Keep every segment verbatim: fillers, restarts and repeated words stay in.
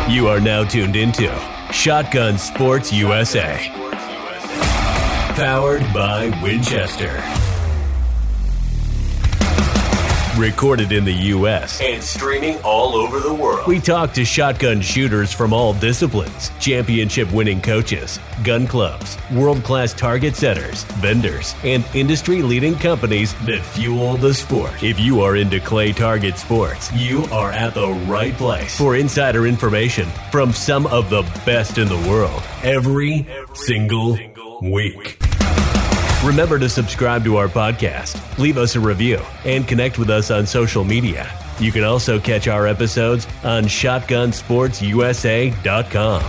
You are now tuned into Shotgun Sports U S A. Powered by Winchester. Recorded in the U S and streaming all over the world. We talk to shotgun shooters from all disciplines, championship-winning coaches, gun clubs, world-class target setters, vendors, and industry-leading companies that fuel the sport. If you are into clay target sports, you are at the right place for insider information from some of the best in the world every, every single, single week. Remember to subscribe to our podcast, leave us a review, and connect with us on social media. You can also catch our episodes on shotgun sports u s a dot com.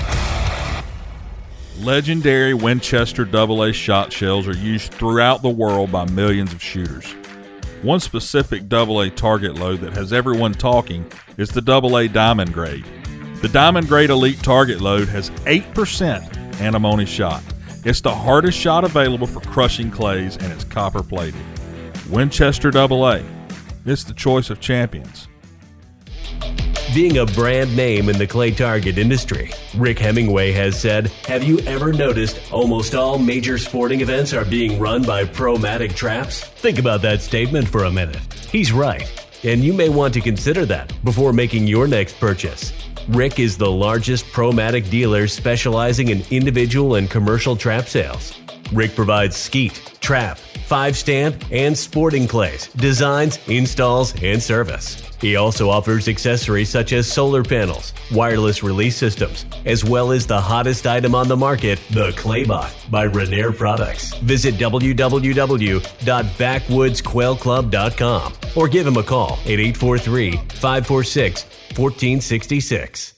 Legendary Winchester double A shot shells are used throughout the world by millions of shooters. One specific double A target load that has everyone talking is the double A Diamond Grade. The Diamond Grade Elite target load has eight percent antimony shot. It's the hardest shot available for crushing clays, and it's copper-plated. Winchester double A. It's the choice of champions. Being a brand name in the clay target industry, Rick Hemingway has said, "Have you ever noticed almost all major sporting events are being run by Pro-Matic traps?" Think about that statement for a minute. He's right, and you may want to consider that before making your next purchase. Rick is the largest Pro-Matic dealer specializing in individual and commercial trap sales. Rick provides skeet, trap, five stamp, and sporting clays, designs, installs, and service. He also offers accessories such as solar panels, wireless release systems, as well as the hottest item on the market, the Claybot by Renair Products. Visit w w w dot backwoods quail club dot com or give him a call at eight four three, five four six, one four six six.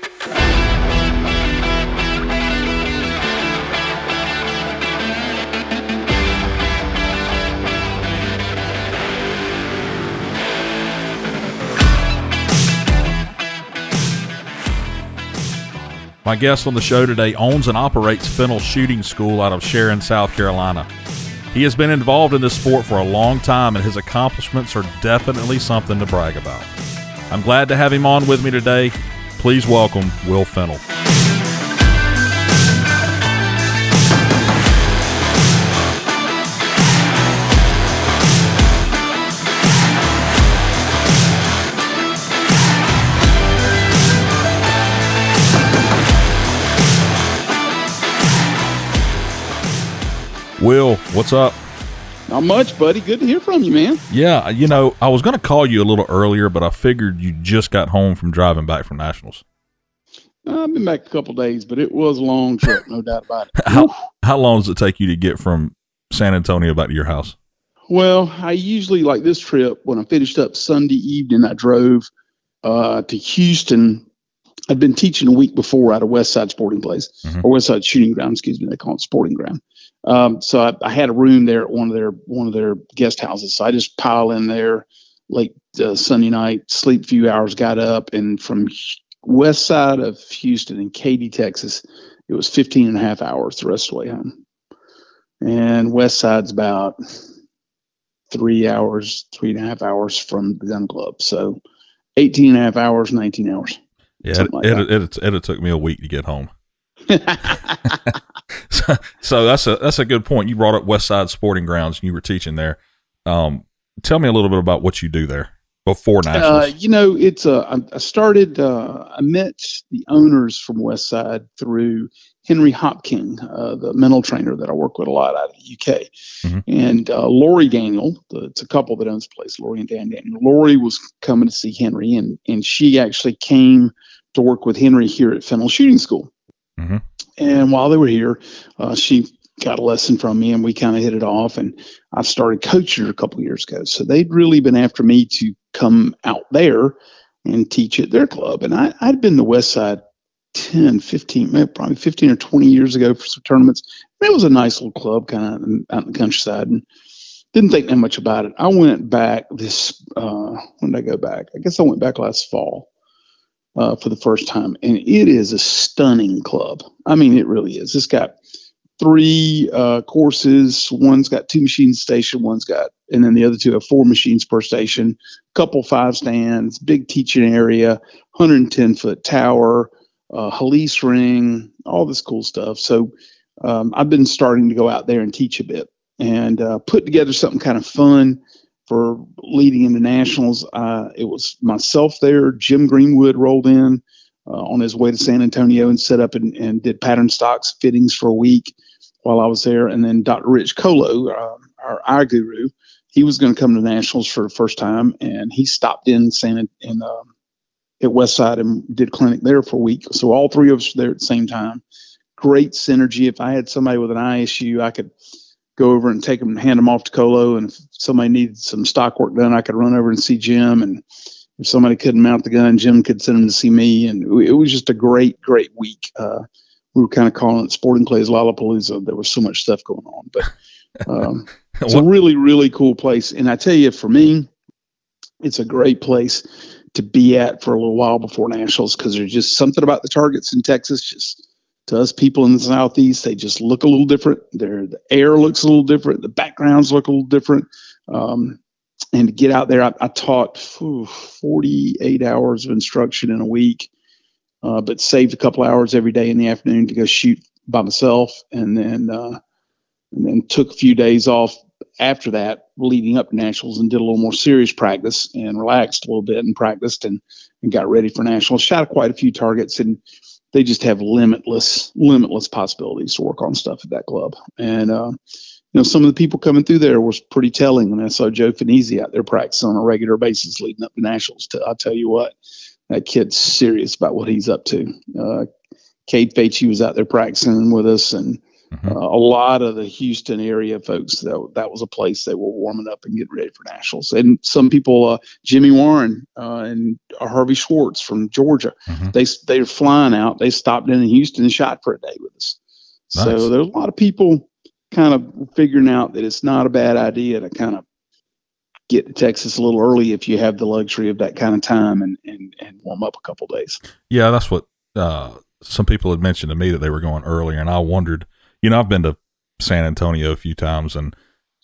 My guest on the show today owns and operates Fennell Shooting School out of Sharon, South Carolina. He has been involved in this sport for a long time, and his accomplishments are definitely something to brag about. I'm glad to have him on with me today. Please welcome Will Fennell. Will, what's up? Not much, buddy. Good to hear from you, man. Yeah, you know, I was going to call you a little earlier, but I figured you just got home from driving back from Nationals. Uh, I've been back a couple days, but it was a long trip, no doubt about it. How, how long does it take you to get from San Antonio back to your house? Well, I usually, like this trip, when I finished up Sunday evening, I drove uh, to Houston. I'd been teaching a week before at a West Side Sporting Place, mm-hmm. or West Side Shooting Ground, excuse me. They call it Sporting Ground. Um, so I, I had a room there at one of their one of their guest houses. So I just pile in there late uh, Sunday night, sleep a few hours, got up, and from west side of Houston in Katy, Texas, it was fifteen and a half hours the rest of the way home. And west side's about three hours, three and a half hours from the gun club. So eighteen and a half hours, nineteen hours. Yeah, it, like it, it, it, it took me a week to get home. so, so that's a that's a good point. You brought up West Side Sporting Grounds, and you were teaching there. Um, tell me a little bit about what you do there before Nationals. Uh, you know, it's uh, I, I started. Uh, I met the owners from West Side through Henry Hopking, uh, the mental trainer that I work with a lot out of the U K, mm-hmm. and uh, Lori Daniel. The, it's a couple that owns the place, Lori and Dan Daniel. Lori was coming to see Henry, and and she actually came to work with Henry here at Fennell Shooting School. Mm-hmm. And while they were here, uh, she got a lesson from me, and we kind of hit it off. And I started coaching her a couple of years ago. So they'd really been after me to come out there and teach at their club. And I, I'd been to West Side ten, fifteen, maybe probably fifteen or twenty years ago for some tournaments. And it was a nice little club kind of out in the countryside, and didn't think that much about it. I went back this, uh, when did I go back? I guess I went back last fall. Uh, for the first time, and it is a stunning club. I mean, it really is. It's got three uh, courses. One's got two machines station. One's got, and then the other two have four machines per station. Couple five stands, big teaching area, one hundred ten foot tower, uh, Halise ring, all this cool stuff. So um, I've been starting to go out there and teach a bit and uh, put together something kind of fun for leading into nationals. Uh, it was myself there. Jim Greenwood rolled in uh, on his way to San Antonio and set up and, and did pattern stocks fittings for a week while I was there. And then Doctor Rich Colo, uh, our eye guru, he was going to come to nationals for the first time, and he stopped in San in um, at Westside and did clinic there for a week. So all three of us were there at the same time. Great synergy. If I had somebody with an eye issue, I could go over and take them and hand them off to Colo. And if somebody needed some stock work done, I could run over and see Jim. And if somebody couldn't mount the gun, Jim could send them to see me. And it was just a great, great week. Uh, we were kind of calling it Sporting Clay's Lollapalooza. There was so much stuff going on, but um, it's a really, really cool place. And I tell you, for me, it's a great place to be at for a little while before nationals, because there's just something about the targets in Texas. Just to us people in the Southeast, they just look a little different. They're, the air looks a little different. The backgrounds look a little different. Um, and to get out there, I, I taught whew, forty-eight hours of instruction in a week, uh, but saved a couple hours every day in the afternoon to go shoot by myself. And then, uh, and then took a few days off after that, leading up to nationals, and did a little more serious practice and relaxed a little bit and practiced and, and got ready for nationals. Shot quite a few targets, and they just have limitless, limitless possibilities to work on stuff at that club. And, uh, you know, some of the people coming through there was pretty telling. And I saw Joe Finizzi out there practicing on a regular basis leading up to nationals. To, I'll tell you what, that kid's serious about what he's up to. Uh, Cade Facey was out there practicing with us, and Mm-hmm. Uh, a lot of the Houston area folks, that, that was a place they were warming up and getting ready for nationals. And some people, uh, Jimmy Warren uh, and Harvey Schwartz from Georgia, mm-hmm. they they were flying out. They stopped in in Houston and shot for a day with us. Nice. So there's a lot of people kind of figuring out that it's not a bad idea to kind of get to Texas a little early if you have the luxury of that kind of time, and, and, and warm up a couple of days. Yeah, that's what uh, some people had mentioned to me, that they were going earlier, and I wondered. You know, I've been to San Antonio a few times, and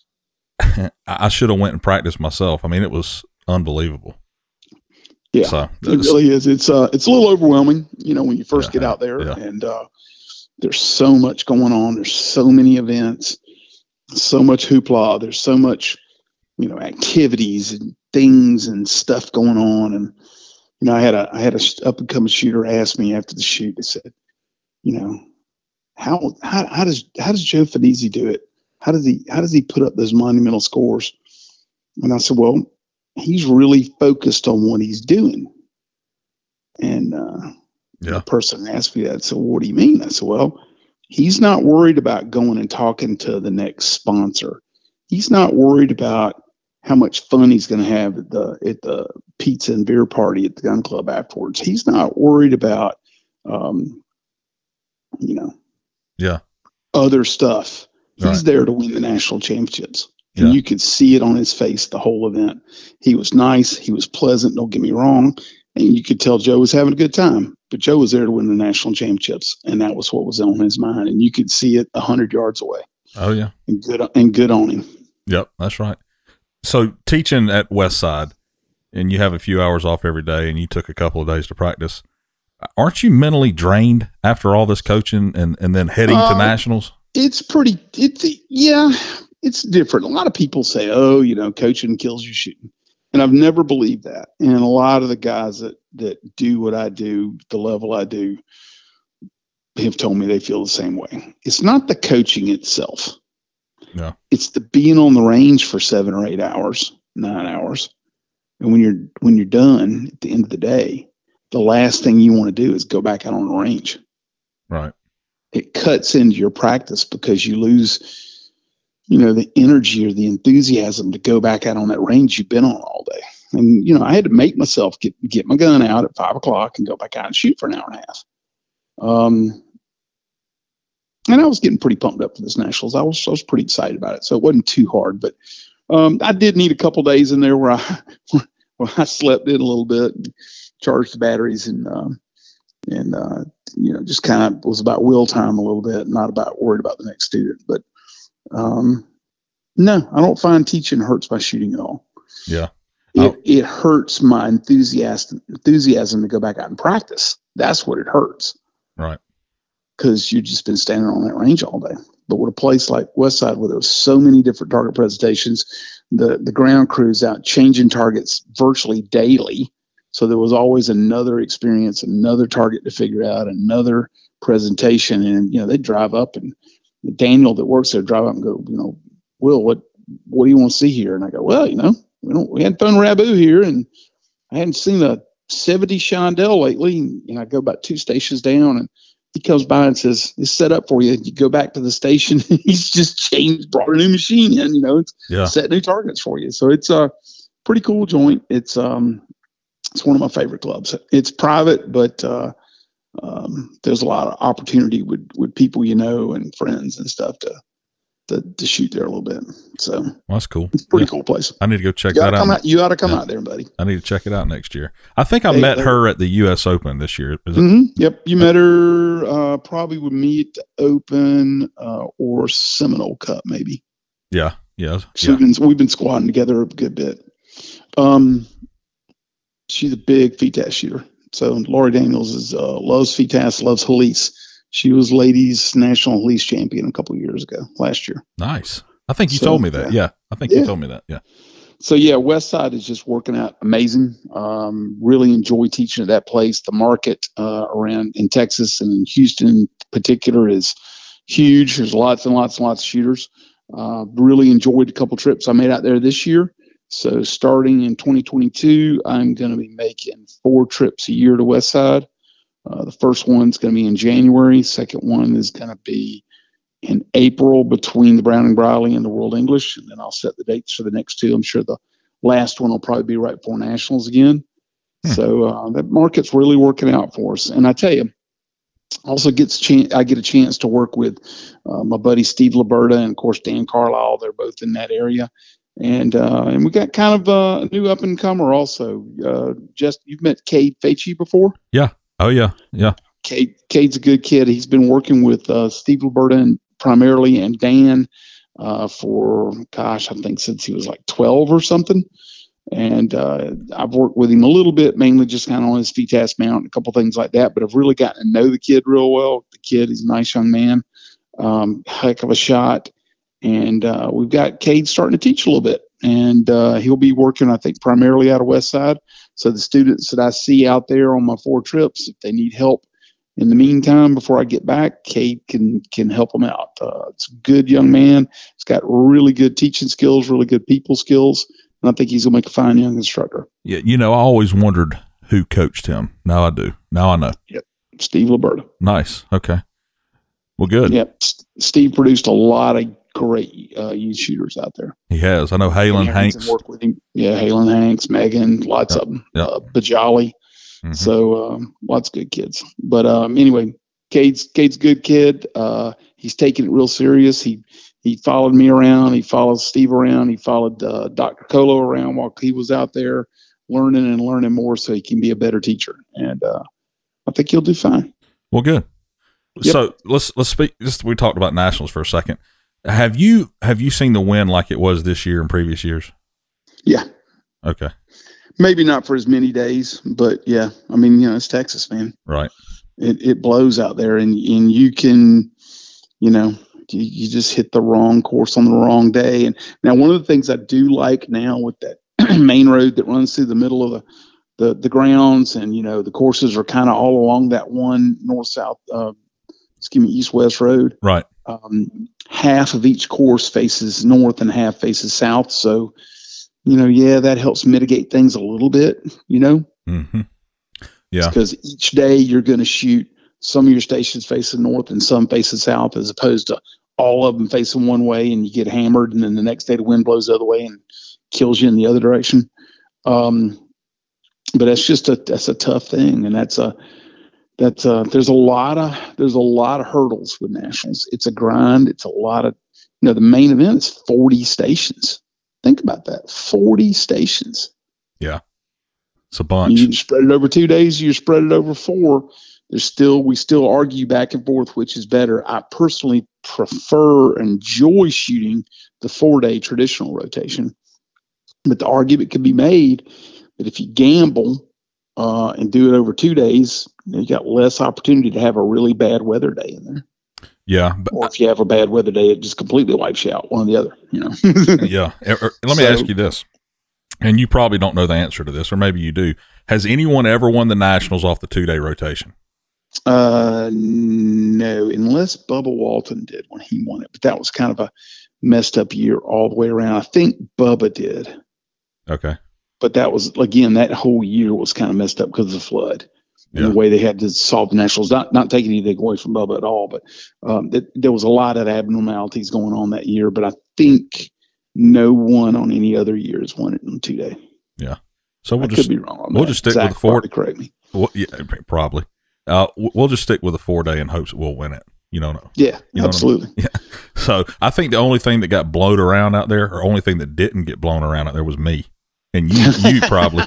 I should have went and practiced myself. I mean, it was unbelievable. Yeah, so, it really is. It's uh, it's a little overwhelming, you know, when you first yeah, get out there, yeah. and uh, there's so much going on. There's so many events, so much hoopla. There's so much, you know, activities and things and stuff going on. And you know, I had a I had a up and coming shooter ask me after the shoot. They said, you know. How, how how does how does Joe Finizzi do it? How does he how does he put up those monumental scores? And I said, well, he's really focused on what he's doing. And uh, yeah. the person asked me that. I said, well, what do you mean? I said, well, he's not worried about going and talking to the next sponsor. He's not worried about how much fun he's going to have at the at the pizza and beer party at the gun club afterwards. He's not worried about, um, you know. Yeah. Other stuff. He's right. there to win the national championships. And yeah. you could see it on his face the whole event. He was nice. He was pleasant. Don't get me wrong. And you could tell Joe was having a good time. But Joe was there to win the national championships. And that was what was on his mind. And you could see it a hundred yards away. Oh, yeah. And good, and good on him. Yep, that's right. So teaching at Westside, and you have a few hours off every day, and you took a couple of days to practice. Aren't you mentally drained after all this coaching and, and then heading uh, to nationals? It's pretty, it's, yeah, it's different. A lot of people say, oh, you know, coaching kills you shooting. And I've never believed that. And a lot of the guys that, that do what I do, the level I do, have told me they feel the same way. It's not the coaching itself. No. It's the being on the range for seven or eight hours, nine hours. And when you're, when you're done at the end of the day, the last thing you want to do is go back out on the range. Right. It cuts into your practice because you lose, you know, the energy or the enthusiasm to go back out on that range you've been on all day. And, you know, I had to make myself get, get my gun out at five o'clock and go back out and shoot for an hour and a half. Um, and I was getting pretty pumped up for this nationals. I was, I was pretty excited about it. So it wasn't too hard, but um, I did need a couple days in there where I, where I slept in a little bit. And, charged the batteries, and um, and uh, you know, just kind of was about will time a little bit, not about worried about the next student. But um, no, I don't find teaching hurts my shooting at all. Yeah, it, oh. it hurts my enthusiasm, enthusiasm to go back out and practice. That's what it hurts. Right. Because you've just been standing on that range all day. But with a place like Westside, where there was so many different target presentations, the, the ground crews out changing targets virtually daily. So there was always another experience, another target to figure out, another presentation. And, you know, they drive up, and Daniel that works there drive up and go, you know, Will, what, what do you want to see here? And I go, well, you know, we don't, we hadn't thrown Rabu here, and I hadn't seen a seventy Shondell lately. And I go about two stations down, and he comes by and says, it's set up for you. You go back to the station. He's just changed, brought a new machine in, you know, it's yeah. set new targets for you. So it's a pretty cool joint. It's, um, it's one of my favorite clubs. It's private, but, uh, um, there's a lot of opportunity with, with people, you know, and friends and stuff to, to, to shoot there a little bit. So well, that's cool. It's a pretty yeah. cool place. I need to go check you that out. out. You ought to come yeah. out there, buddy. I need to check it out next year. I think I hey, met hey. her at the U S Open this year. Is it? Mm-hmm. Yep. You met her, uh, probably with me at the Open, uh, or Seminole Cup, maybe. Yeah. Yeah. So yeah. we've been, we've been squatting together a good bit. Um, she's a big F I T A S shooter. So Lori Daniels is, uh, loves F I T A S, loves Halise. She was ladies national Halise champion a couple of years ago, last year. Nice. I think you so, told me that. Yeah. yeah. I think yeah. you told me that. Yeah. So yeah, Westside is just working out amazing. Um, really enjoy teaching at that place. The market, uh, around in Texas and in Houston in particular is huge. There's lots and lots and lots of shooters. Uh, really enjoyed a couple trips I made out there this year. So starting in twenty twenty-two, I'm going to be making four trips a year to Westside. Uh, the first one's going to be in January. Second one is going to be in April between the Browning Briley and the World English. And then I'll set the dates for the next two. I'm sure the last one will probably be right before Nationals again. Hmm. So uh, that market's really working out for us. And I tell you, also gets ch- I get a chance to work with uh, my buddy Steve Liberta and, of course, Dan Carlisle. They're both in that area. And uh, and we got kind of uh, a new up-and-comer also. Uh, just You've met Cade Facey before? Yeah. Oh, yeah. Yeah. Cade, Cade's a good kid. He's been working with uh, Steve Liberta and primarily and Dan uh, for, gosh, I think since he was like twelve or something. And uh, I've worked with him a little bit, mainly just kind of on his F I T A S mount and a couple things like that. But I've really gotten to know the kid real well. The kid, he's a nice young man, um, heck of a shot. And uh, we've got Cade starting to teach a little bit. And uh, he'll be working, I think, primarily out of Westside. So the students that I see out there on my four trips, if they need help in the meantime, before I get back, Cade can can help them out. Uh, it's a good young man. He's got really good teaching skills, really good people skills. And I think he's going to make a fine young instructor. Yeah, you know, I always wondered who coached him. Now I do. Now I know. Yep, Steve Liberta. Nice. Okay. Well, good. Yep, S- Steve produced a lot of great uh, youth shooters out there. He has. I know Halen Hanks. Work with him. Yeah, Halen Hanks, Megan, lots yep. of them. Yep. Uh, Bajali. Mm-hmm. So um, lots of good kids. But um, anyway, Cade's Cade's a good kid. Uh, he's taking it real serious. He he followed me around. He followed Steve around. He followed uh, Doctor Colo around while he was out there learning and learning more, so he can be a better teacher. And uh, I think he'll do fine. Well, good. Yep. So let's let's speak. Just we talked about nationals for a second. Have you have you seen the wind like it was this year and previous years? Yeah. Okay. Maybe not for as many days, but yeah. I mean, you know, it's Texas, man. Right. It it blows out there, and and you can, you know, you, you just hit the wrong course on the wrong day. And now one of the things I do like now with that main road that runs through the middle of the the, the grounds, and you know, the courses are kind of all along that one north south, uh, excuse me, east west road. Right. Um, half of each course faces north and half faces south. So, you know, yeah, that helps mitigate things a little bit, you know? Mm-hmm. Yeah. Because each day you're going to shoot some of your stations facing north and some facing south, as opposed to all of them facing one way and you get hammered. And then the next day the wind blows the other way and kills you in the other direction. Um, but that's just a, that's a tough thing. And that's a, That uh, there's a lot of there's a lot of hurdles with nationals. It's a grind. It's a lot of, you know, the main event is forty stations. Think about that, forty stations. Yeah, it's a bunch. You spread it over two days. You spread it over four. There's still we still argue back and forth which is better. I personally prefer, enjoy shooting the four day traditional rotation. But the argument could be made that if you gamble uh, and do it over two days, you got less opportunity to have a really bad weather day in there. Yeah. But or if you have a bad weather day, it just completely wipes you out, one or the other, you know? Yeah. Let me so, ask you this, and you probably don't know the answer to this, or maybe you do. Has anyone ever won the Nationals off the two-day rotation? Uh, no, unless Bubba Walton did when he won it. But that was kind of a messed up year all the way around. I think Bubba did. Okay. But that was, again, that whole year was kind of messed up because of the flood. And yeah. the way they had to solve the Nationals, not not taking anything away from Bubba at all, but um, it, there was a lot of abnormalities going on that year. But I think no one on any other year has won it in two day. Yeah. So we'll I just could be wrong on we'll that. just stick Zach with the four. Correct me. Well, yeah, probably. Uh, we'll just stick with the four day in hopes that we'll win it. You don't know. Yeah, you know absolutely. I mean? Yeah. So I think the only thing that got blown around out there, or only thing that didn't get blown around out there, was me, and you. You probably.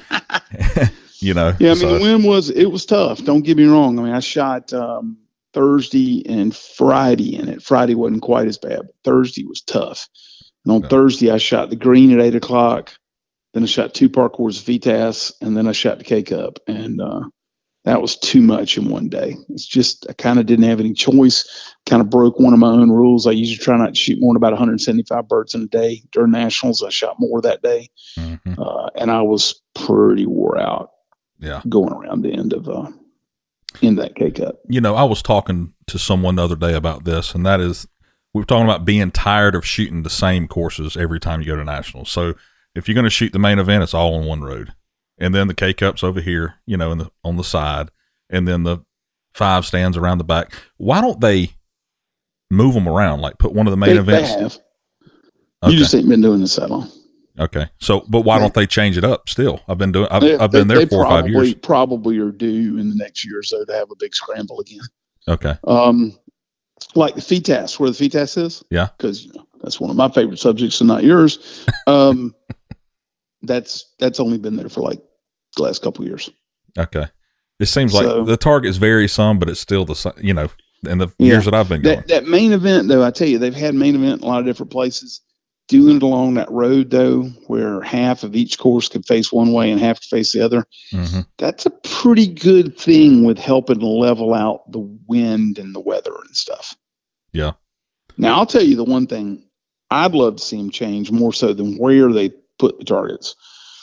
You know. Yeah, I mean, so. the win was it was tough. Don't get me wrong. I mean, I shot um, Thursday and Friday in it. Friday wasn't quite as bad, but Thursday was tough. And on no. Thursday, I shot the green at eight o'clock. Then I shot two parcours of V T A S, and then I shot the K Cup, and uh, that was too much in one day. It's just I kind of didn't have any choice. Kind of broke one of my own rules. I usually try not to shoot more than about one hundred seventy-five birds in a day. During Nationals, I shot more that day, mm-hmm. uh, and I was pretty wore out. Yeah, going around the end of uh, in that K Cup. You know, I was talking to someone the other day about this, and that is we were talking about being tired of shooting the same courses every time you go to Nationals. So if you're going to shoot the main event, it's all on one road. And then the K Cup's over here, you know, in the, on the side. And then the five stands around the back. Why don't they move them around? Like put one of the main they, events. They have. Okay. You just ain't been doing this that long. Okay. So, but why yeah. don't they change it up still? I've been doing, I've, they, I've been they, there they four probably, or five years. Probably are due in the next year or so to have a big scramble again. Okay. Um, like the V T A S, where the V T A S is. Yeah. Because you know, that's one of my favorite subjects and not yours. Um, that's that's only been there for like the last couple of years. Okay. It seems so, like the targets vary some, but it's still the same, you know, in the yeah, years that I've been going. That, that main event, though, I tell you, they've had main event in a lot of different places. Doing it along that road, though, where half of each course could face one way and half could face the other, mm-hmm. that's a pretty good thing with helping level out the wind and the weather and stuff. Yeah. Now, I'll tell you the one thing I'd love to see them change more so than where they put the targets.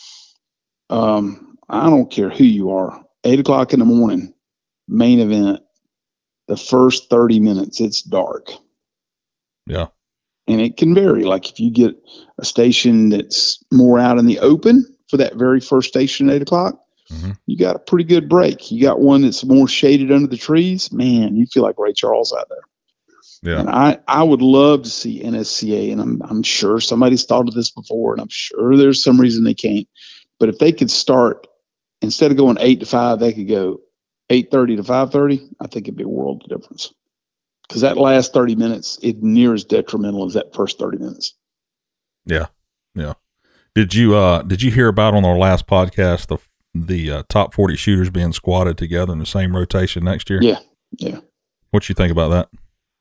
Um, I don't care who you are. Eight o'clock in the morning, main event, the first thirty minutes, it's dark. Yeah. And it can vary. Like if you get a station that's more out in the open for that very first station at eight o'clock, mm-hmm. you got a pretty good break. You got one that's more shaded under the trees, man, you feel like Ray Charles out there. Yeah. And I, I would love to see N S C A, and I'm I'm sure somebody's thought of this before, and I'm sure there's some reason they can't. But if they could start, instead of going eight to five, they could go eight thirty to five thirty, I think it'd be a world of difference. Because that last thirty minutes is near as detrimental as that first thirty minutes. Yeah, yeah. Did you uh did you hear about on our last podcast the the uh, top forty shooters being squatted together in the same rotation next year? Yeah, yeah. What you think about that?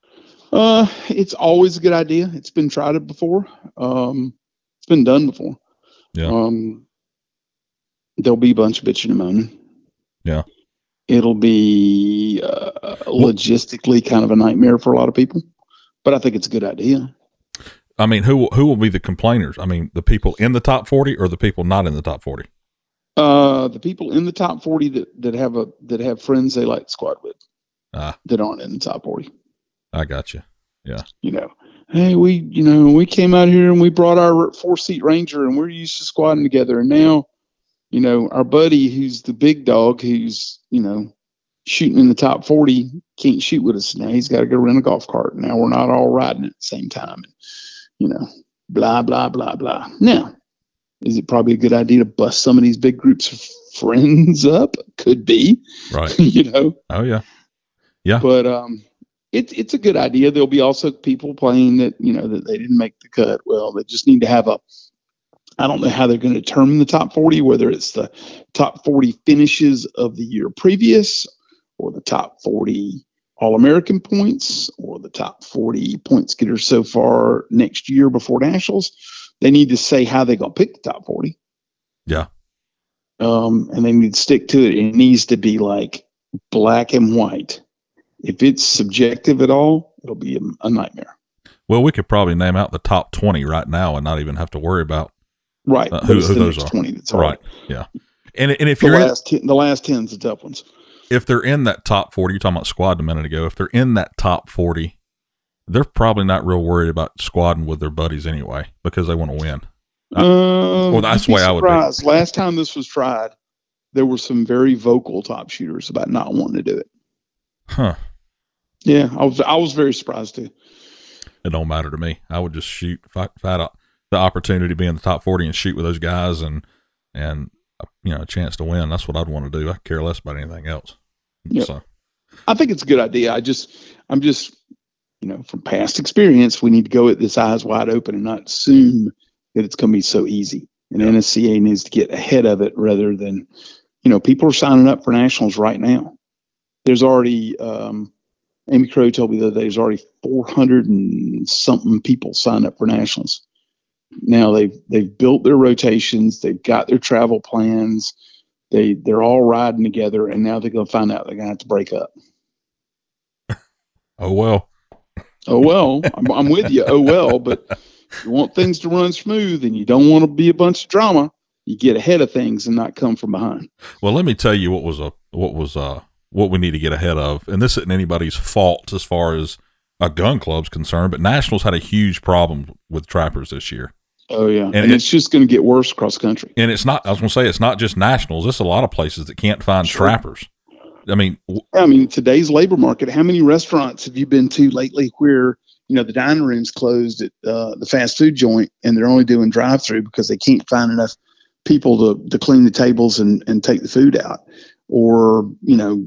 Uh, it's always a good idea. It's been tried it before. Um, it's been done before. Yeah. Um, there'll be a bunch of bitching and moaning. Yeah. It'll be uh, logistically kind of a nightmare for a lot of people, but I think it's a good idea. I mean, who who will be the complainers? I mean, the people in the top forty or the people not in the top forty? Uh, the people in the top forty that, that have a that have friends they like to squad with, ah. that aren't in the top forty. I got you. Yeah. You know, hey, we you know we came out here and we brought our four seat Ranger and we're used to squatting together, and now. You know, our buddy who's the big dog who's, you know, shooting in the top forty can't shoot with us now. He's got to go rent a golf cart. Now we're not all riding at the same time. And, you know, blah, blah, blah, blah. Now, is it probably a good idea to bust some of these big groups of friends up? Could be. Right. You know? Oh, yeah. Yeah. But um, it, it's a good idea. There'll be also people playing that, you know, that they didn't make the cut. Well, they just need to have a, I don't know how they're going to determine the top forty, whether it's the top forty finishes of the year previous or the top forty All-American points or the top forty points getters so far next year before Nationals. they need to say how they're going to pick the top forty. Yeah. Um, and they need to stick to it. It needs to be like black and white. If it's subjective at all, it'll be a, a nightmare. Well, we could probably name out the top twenty right now and not even have to worry about right uh, who, who the those are. twenty that's right. Yeah. And and if the you're last in, ten, the last ten's the tough ones. If they're in that top forty, you're talking about squad a minute ago. If they're in that top forty, they're probably not real worried about squadding with their buddies anyway because they want to win. I, um, well, that's the way I would be. Last time this was tried, there were some very vocal top shooters about not wanting to do it. Huh. Yeah, I was I was very surprised too. It don't matter to me. I would just shoot if I, if I had a, the opportunity to be in the top forty and shoot with those guys and and you know a chance to win. That's what I'd want to do. I care less about anything else. Yep. So I think it's a good idea. I just I'm just you know from past experience, we need to go at this eyes wide open and not assume that it's going to be so easy. And yeah. N S C A needs to get ahead of it rather than, you know, people are signing up for nationals right now. There's already, um, Amy Crow told me the other day, there's already four hundred and something people signed up for nationals. Now they've, they've built their rotations. They've got their travel plans. They, they're all riding together. And now they're going to find out they're going to have to break up. Oh, well. Oh, well, I'm, I'm with you. Oh, well, but you want things to run smooth and you don't want to be a bunch of drama. You get ahead of things and not come from behind. Well, let me tell you what was a, what was, uh, what we need to get ahead of. And this isn't anybody's fault as far as a gun club's concerned, but Nationals had a huge problem with trappers this year. Oh yeah. And, and it, it's just going to get worse across the country. And it's not, I was going to say, it's not just Nationals. It's a lot of places that can't find Sure. trappers. I mean, w- I mean, today's labor market, how many restaurants have you been to lately where, you know, the dining room's closed at uh, the fast food joint and they're only doing drive through because they can't find enough people to, to clean the tables and, and take the food out? Or, you know,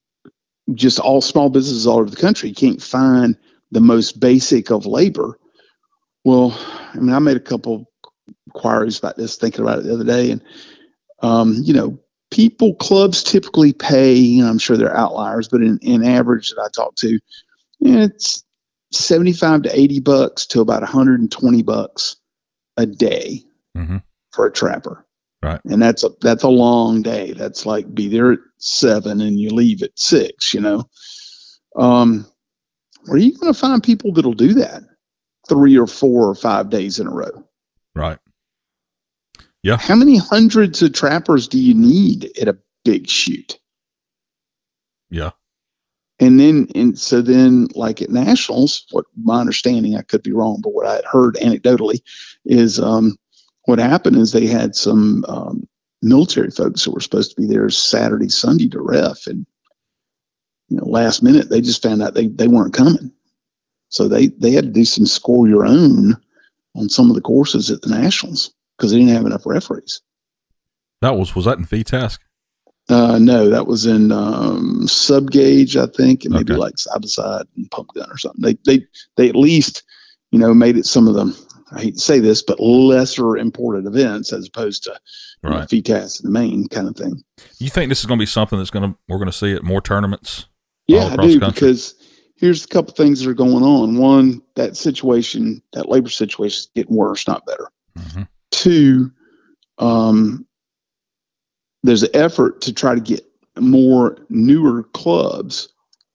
just all small businesses all over the country can't find the most basic of labor. Well, I mean, I made a couple inquiries about this, thinking about it the other day. And, um, you know, people, clubs typically pay, you know, I'm sure they're outliers, but in, in average that I talk to, you know, it's seventy-five to eighty bucks to about one hundred twenty bucks a day mm-hmm. for a trapper. Right. And that's a, that's a long day. That's like be there at seven and you leave at six, you know. Um, where are you going to find people that'll do that three or four or five days in a row? Right. Yeah. How many hundreds of trappers do you need at a big shoot? Yeah. And then, and so then, like at Nationals, what my understanding, I could be wrong, but what I had heard anecdotally is um, what happened is they had some um, military folks that were supposed to be there Saturday, Sunday to ref, and you know, last minute they just found out they they weren't coming, so they they had to do some score your own on some of the courses at the Nationals because they didn't have enough referees. That was was that in V TASC? Uh, no, that was in um, sub gauge, I think, and maybe Okay. like side by side and pump gun or something. They they they at least, you know, made it some of them. I hate to say this, but lesser important events as opposed to you know, Right. V TASC in the main kind of thing. You think this is going to be something that's going to we're going to see at more tournaments? Yeah, all I across do the country? because here's a couple things that are going on. One, that situation, that labor situation is getting worse, not better. Mhm. Two, um, there's an effort to try to get more newer clubs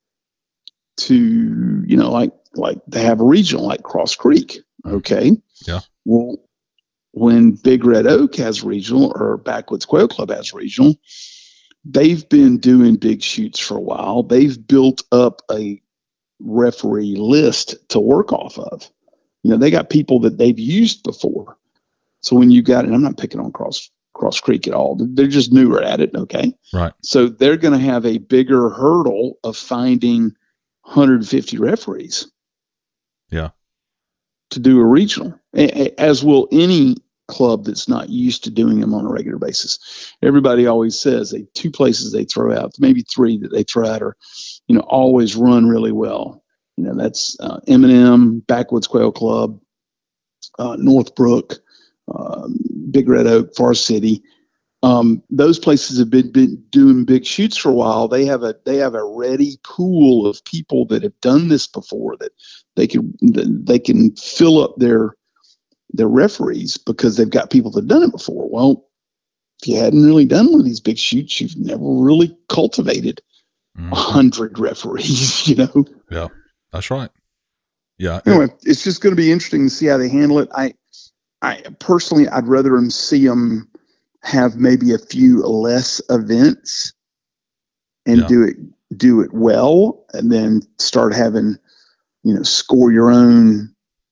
to, you know, like like they have a regional like Cross Creek. Okay. Yeah. Well, when Big Red Oak has regional or Backwoods Quail Club has regional, they've been doing big shoots for a while. They've built up a referee list to work off of. You know, they got people that they've used before. So when you got, and I'm not picking on Cross Cross Creek at all, they're just newer at it. Okay. Right. So they're going to have a bigger hurdle of finding one hundred fifty referees. Yeah. To do a regional, as will any club that's not used to doing them on a regular basis. Everybody always says they two places they throw out, maybe three that they throw out are, you know, always run really well. You know, that's uh, M and M, Backwoods Quail Club, uh, Northbrook, um, Big Red Oak, Forest City. Um, those places have been, been doing big shoots for a while. They have a they have a ready pool of people that have done this before that they can they can fill up their their referees because they've got people that have done it before. Well, if you hadn't really done one of these big shoots, you've never really cultivated a mm-hmm. hundred referees, you know? Yeah, that's right. Yeah. Anyway, it, it's just going to be interesting to see how they handle it. I, I personally, I'd rather them see them have maybe a few less events and yeah. do it, do it well, and then start having, you know, score your own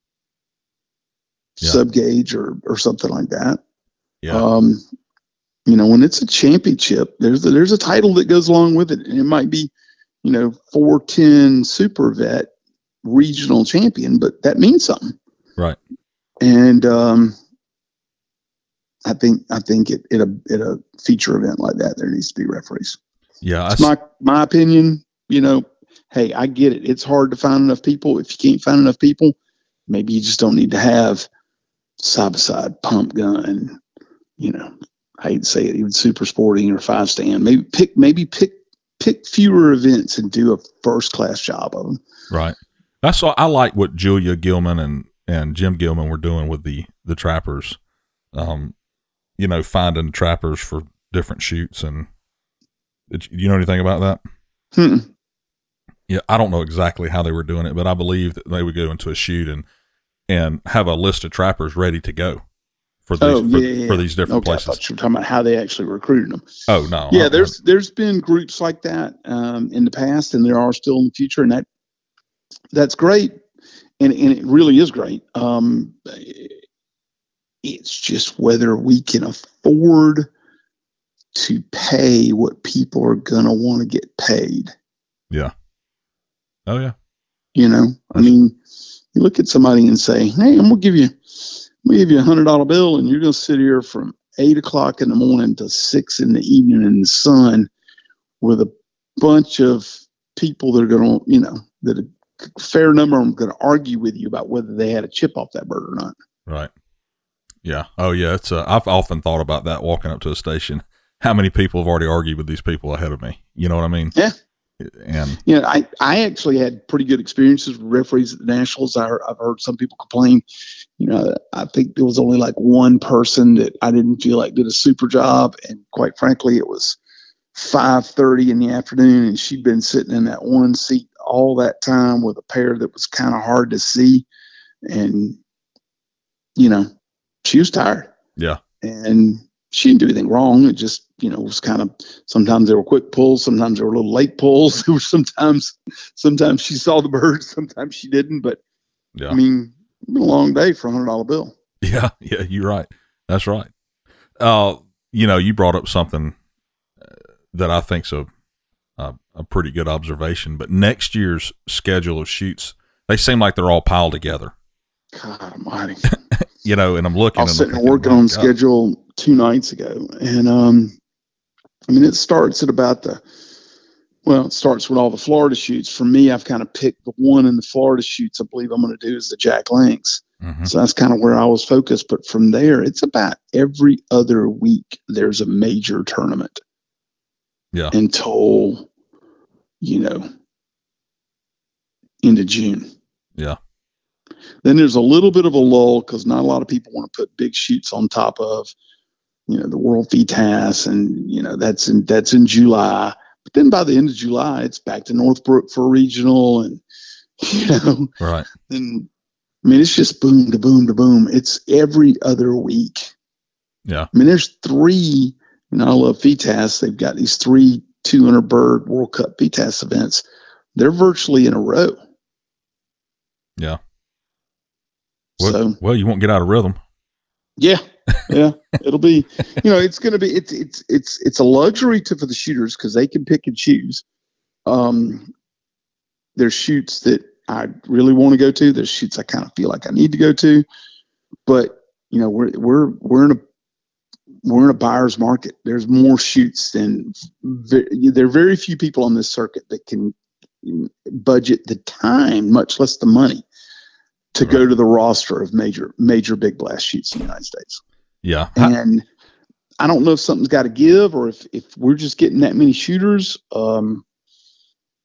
yeah. sub gauge or, or something like that. Yeah. Um, you know, when it's a championship, there's a, there's a title that goes along with it, and it might be, you know, four ten super vet regional champion, but that means something. Right. And, um, I think, I think it, it, a, it a feature event like that, there needs to be referees. Yeah. It's my, my opinion, you know, hey, I get it. It's hard to find enough people. If you can't find enough people, maybe you just don't need to have side by side pump gun, you know, I hate to say it, even super sporting or five stand. Maybe pick, maybe pick, pick fewer events and do a first class job of them. Right. That's what I like what Julia Gilman and, and Jim Gilman were doing with the, the trappers. Um, you know, finding trappers for different shoots. And did you know anything about that? Hmm. Yeah. I don't know exactly how they were doing it, but I believe that they would go into a shoot and, and have a list of trappers ready to go. For these, oh, yeah, for, yeah. for these different okay, places. I thought you were talking about how they actually recruited them. Oh no. Yeah, there's there's been groups like that um, in the past, and there are still in the future, and that that's great, and and it really is great. Um, it's just whether we can afford to pay what people are gonna want to get paid. Yeah. Oh yeah. You know, I mean, you look at somebody and say, "Hey, I'm gonna give you." We give you a hundred dollar bill, and you're going to sit here from eight o'clock in the morning to six in the evening in the sun with a bunch of people that are going to, you know, that a fair number of them are going to argue with you about whether they had a chip off that bird or not. Right. Yeah. Oh yeah. It's uh, I've often thought about that walking up to a station. How many people have already argued with these people ahead of me? You know what I mean? Yeah. And you know, I, I actually had pretty good experiences with referees at the Nationals. I, I've heard some people complain. You know, I think there was only like one person that I didn't feel like did a super job, and quite frankly, it was five thirty in the afternoon, and she'd been sitting in that one seat all that time with a pair that was kind of hard to see, and you know, she was tired. Yeah, and she didn't do anything wrong. It just, you know, was kind of, sometimes they were quick pulls, sometimes they were little late pulls. There were sometimes, sometimes she saw the bird, sometimes she didn't. But yeah, I mean, it's been a long day for a hundred dollar bill. Yeah, yeah, you're right. That's right. Uh, you know, you brought up something that I think's a, a a pretty good observation. But next year's schedule of shoots, they seem like they're all piled together. God Almighty. You know, and I'm looking. I was and sitting and working on God. schedule two nights ago, and um, I mean, it starts at about the. Well, it starts with all the Florida shoots. For me, I've kind of picked the one in the Florida shoots I believe I'm going to do is the Jack Links. Mm-hmm. So that's kind of where I was focused. But from there, it's about every other week there's a major tournament. Yeah. Until, you know, into June. Yeah. Then there's a little bit of a lull because not a lot of people want to put big shoots on top of, you know, the World V T A S, and you know that's in that's in July. But then by the end of July, it's back to Northbrook for regional, and you know, right. And I mean, it's just boom to boom to boom. It's every other week. Yeah. I mean, there's three. You know, I love V T A S. They've got these three two hundred bird World Cup V T A S events. They're virtually in a row. Yeah. Well, so, well, you won't get out of rhythm. Yeah, yeah, it'll be. You know, it's going to be. It's it's it's it's a luxury to for the shooters because they can pick and choose. Um, there's shoots that I really want to go to. There's shoots I kind of feel like I need to go to. But you know, we're we're we're in a we're in a buyer's market. There's more shoots than ve- there are very few people on this circuit that can budget the time, much less the money, to right. go to the roster of major, major big blast shoots in the United States. Yeah. And I don't know if something's got to give or if, if we're just getting that many shooters. Um,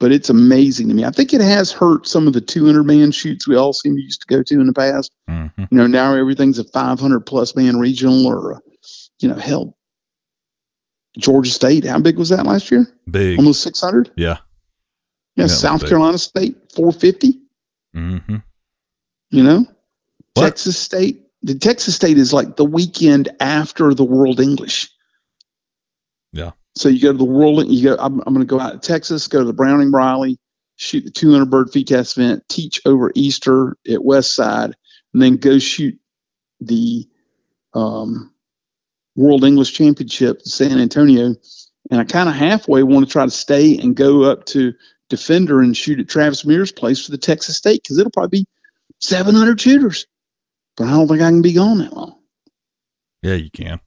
but it's amazing to me. I think it has hurt some of the two hundred man shoots we all seem to used to go to in the past. Mm-hmm. You know, now everything's a five hundred plus man regional, or, a, you know, hell, Georgia State. How big was that last year? Big. Almost six hundred? Yeah. Yeah, South Carolina State, four fifty. Mm-hmm. You know? What? Texas State. The Texas State is like the weekend after the World English. Yeah. So you go to the World, you go, I'm, I'm going to go out to Texas, go to the Browning Briley, shoot the two hundred bird feed test event, teach over Easter at West Side, and then go shoot the um, World English Championship in San Antonio. And I kind of halfway want to try to stay and go up to Defender and shoot at Travis Mears' place for the Texas State, because it'll probably be seven hundred shooters. But I don't think I can be gone that long. Yeah, you can.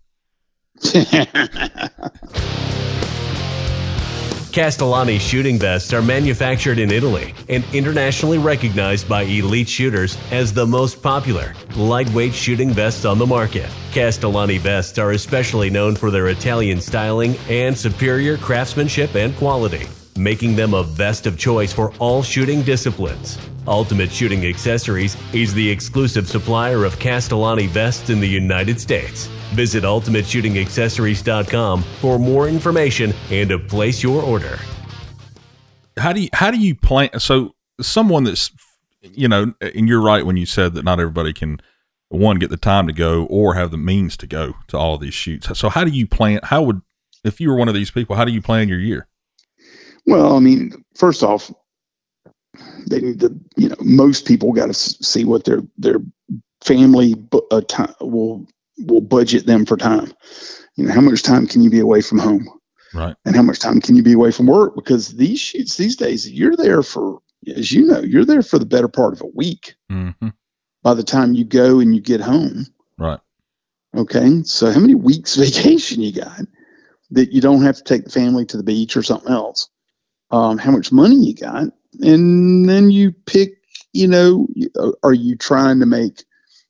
Castellani shooting vests are manufactured in Italy and internationally recognized by elite shooters as the most popular lightweight shooting vests on the market. Castellani vests are especially known for their Italian styling and superior craftsmanship and quality, making them a vest of choice for all shooting disciplines. Ultimate Shooting Accessories is the exclusive supplier of Castellani vests in the United States. Visit ultimate shooting accessories dot com for more information and to place your order. How do you, how do you plan? So someone that's, you know, and you're right when you said that not everybody can, one, get the time to go or have the means to go to all of these shoots. So how do you plan? How would, if you were one of these people, how do you plan your year? Well, I mean, first off, they need to, you know, most people got to see what their, their family bu- uh, time will, will budget them for time. You know, how much time can you be away from home? Right. And how much time can you be away from work? Because these shoots these days, you're there for, as you know, you're there for the better part of a week. Mm-hmm. By the time you go and you get home. Right. Okay. So how many weeks vacation you got that you don't have to take the family to the beach or something else? Um, how much money you got? And then you pick, you know, are you trying to make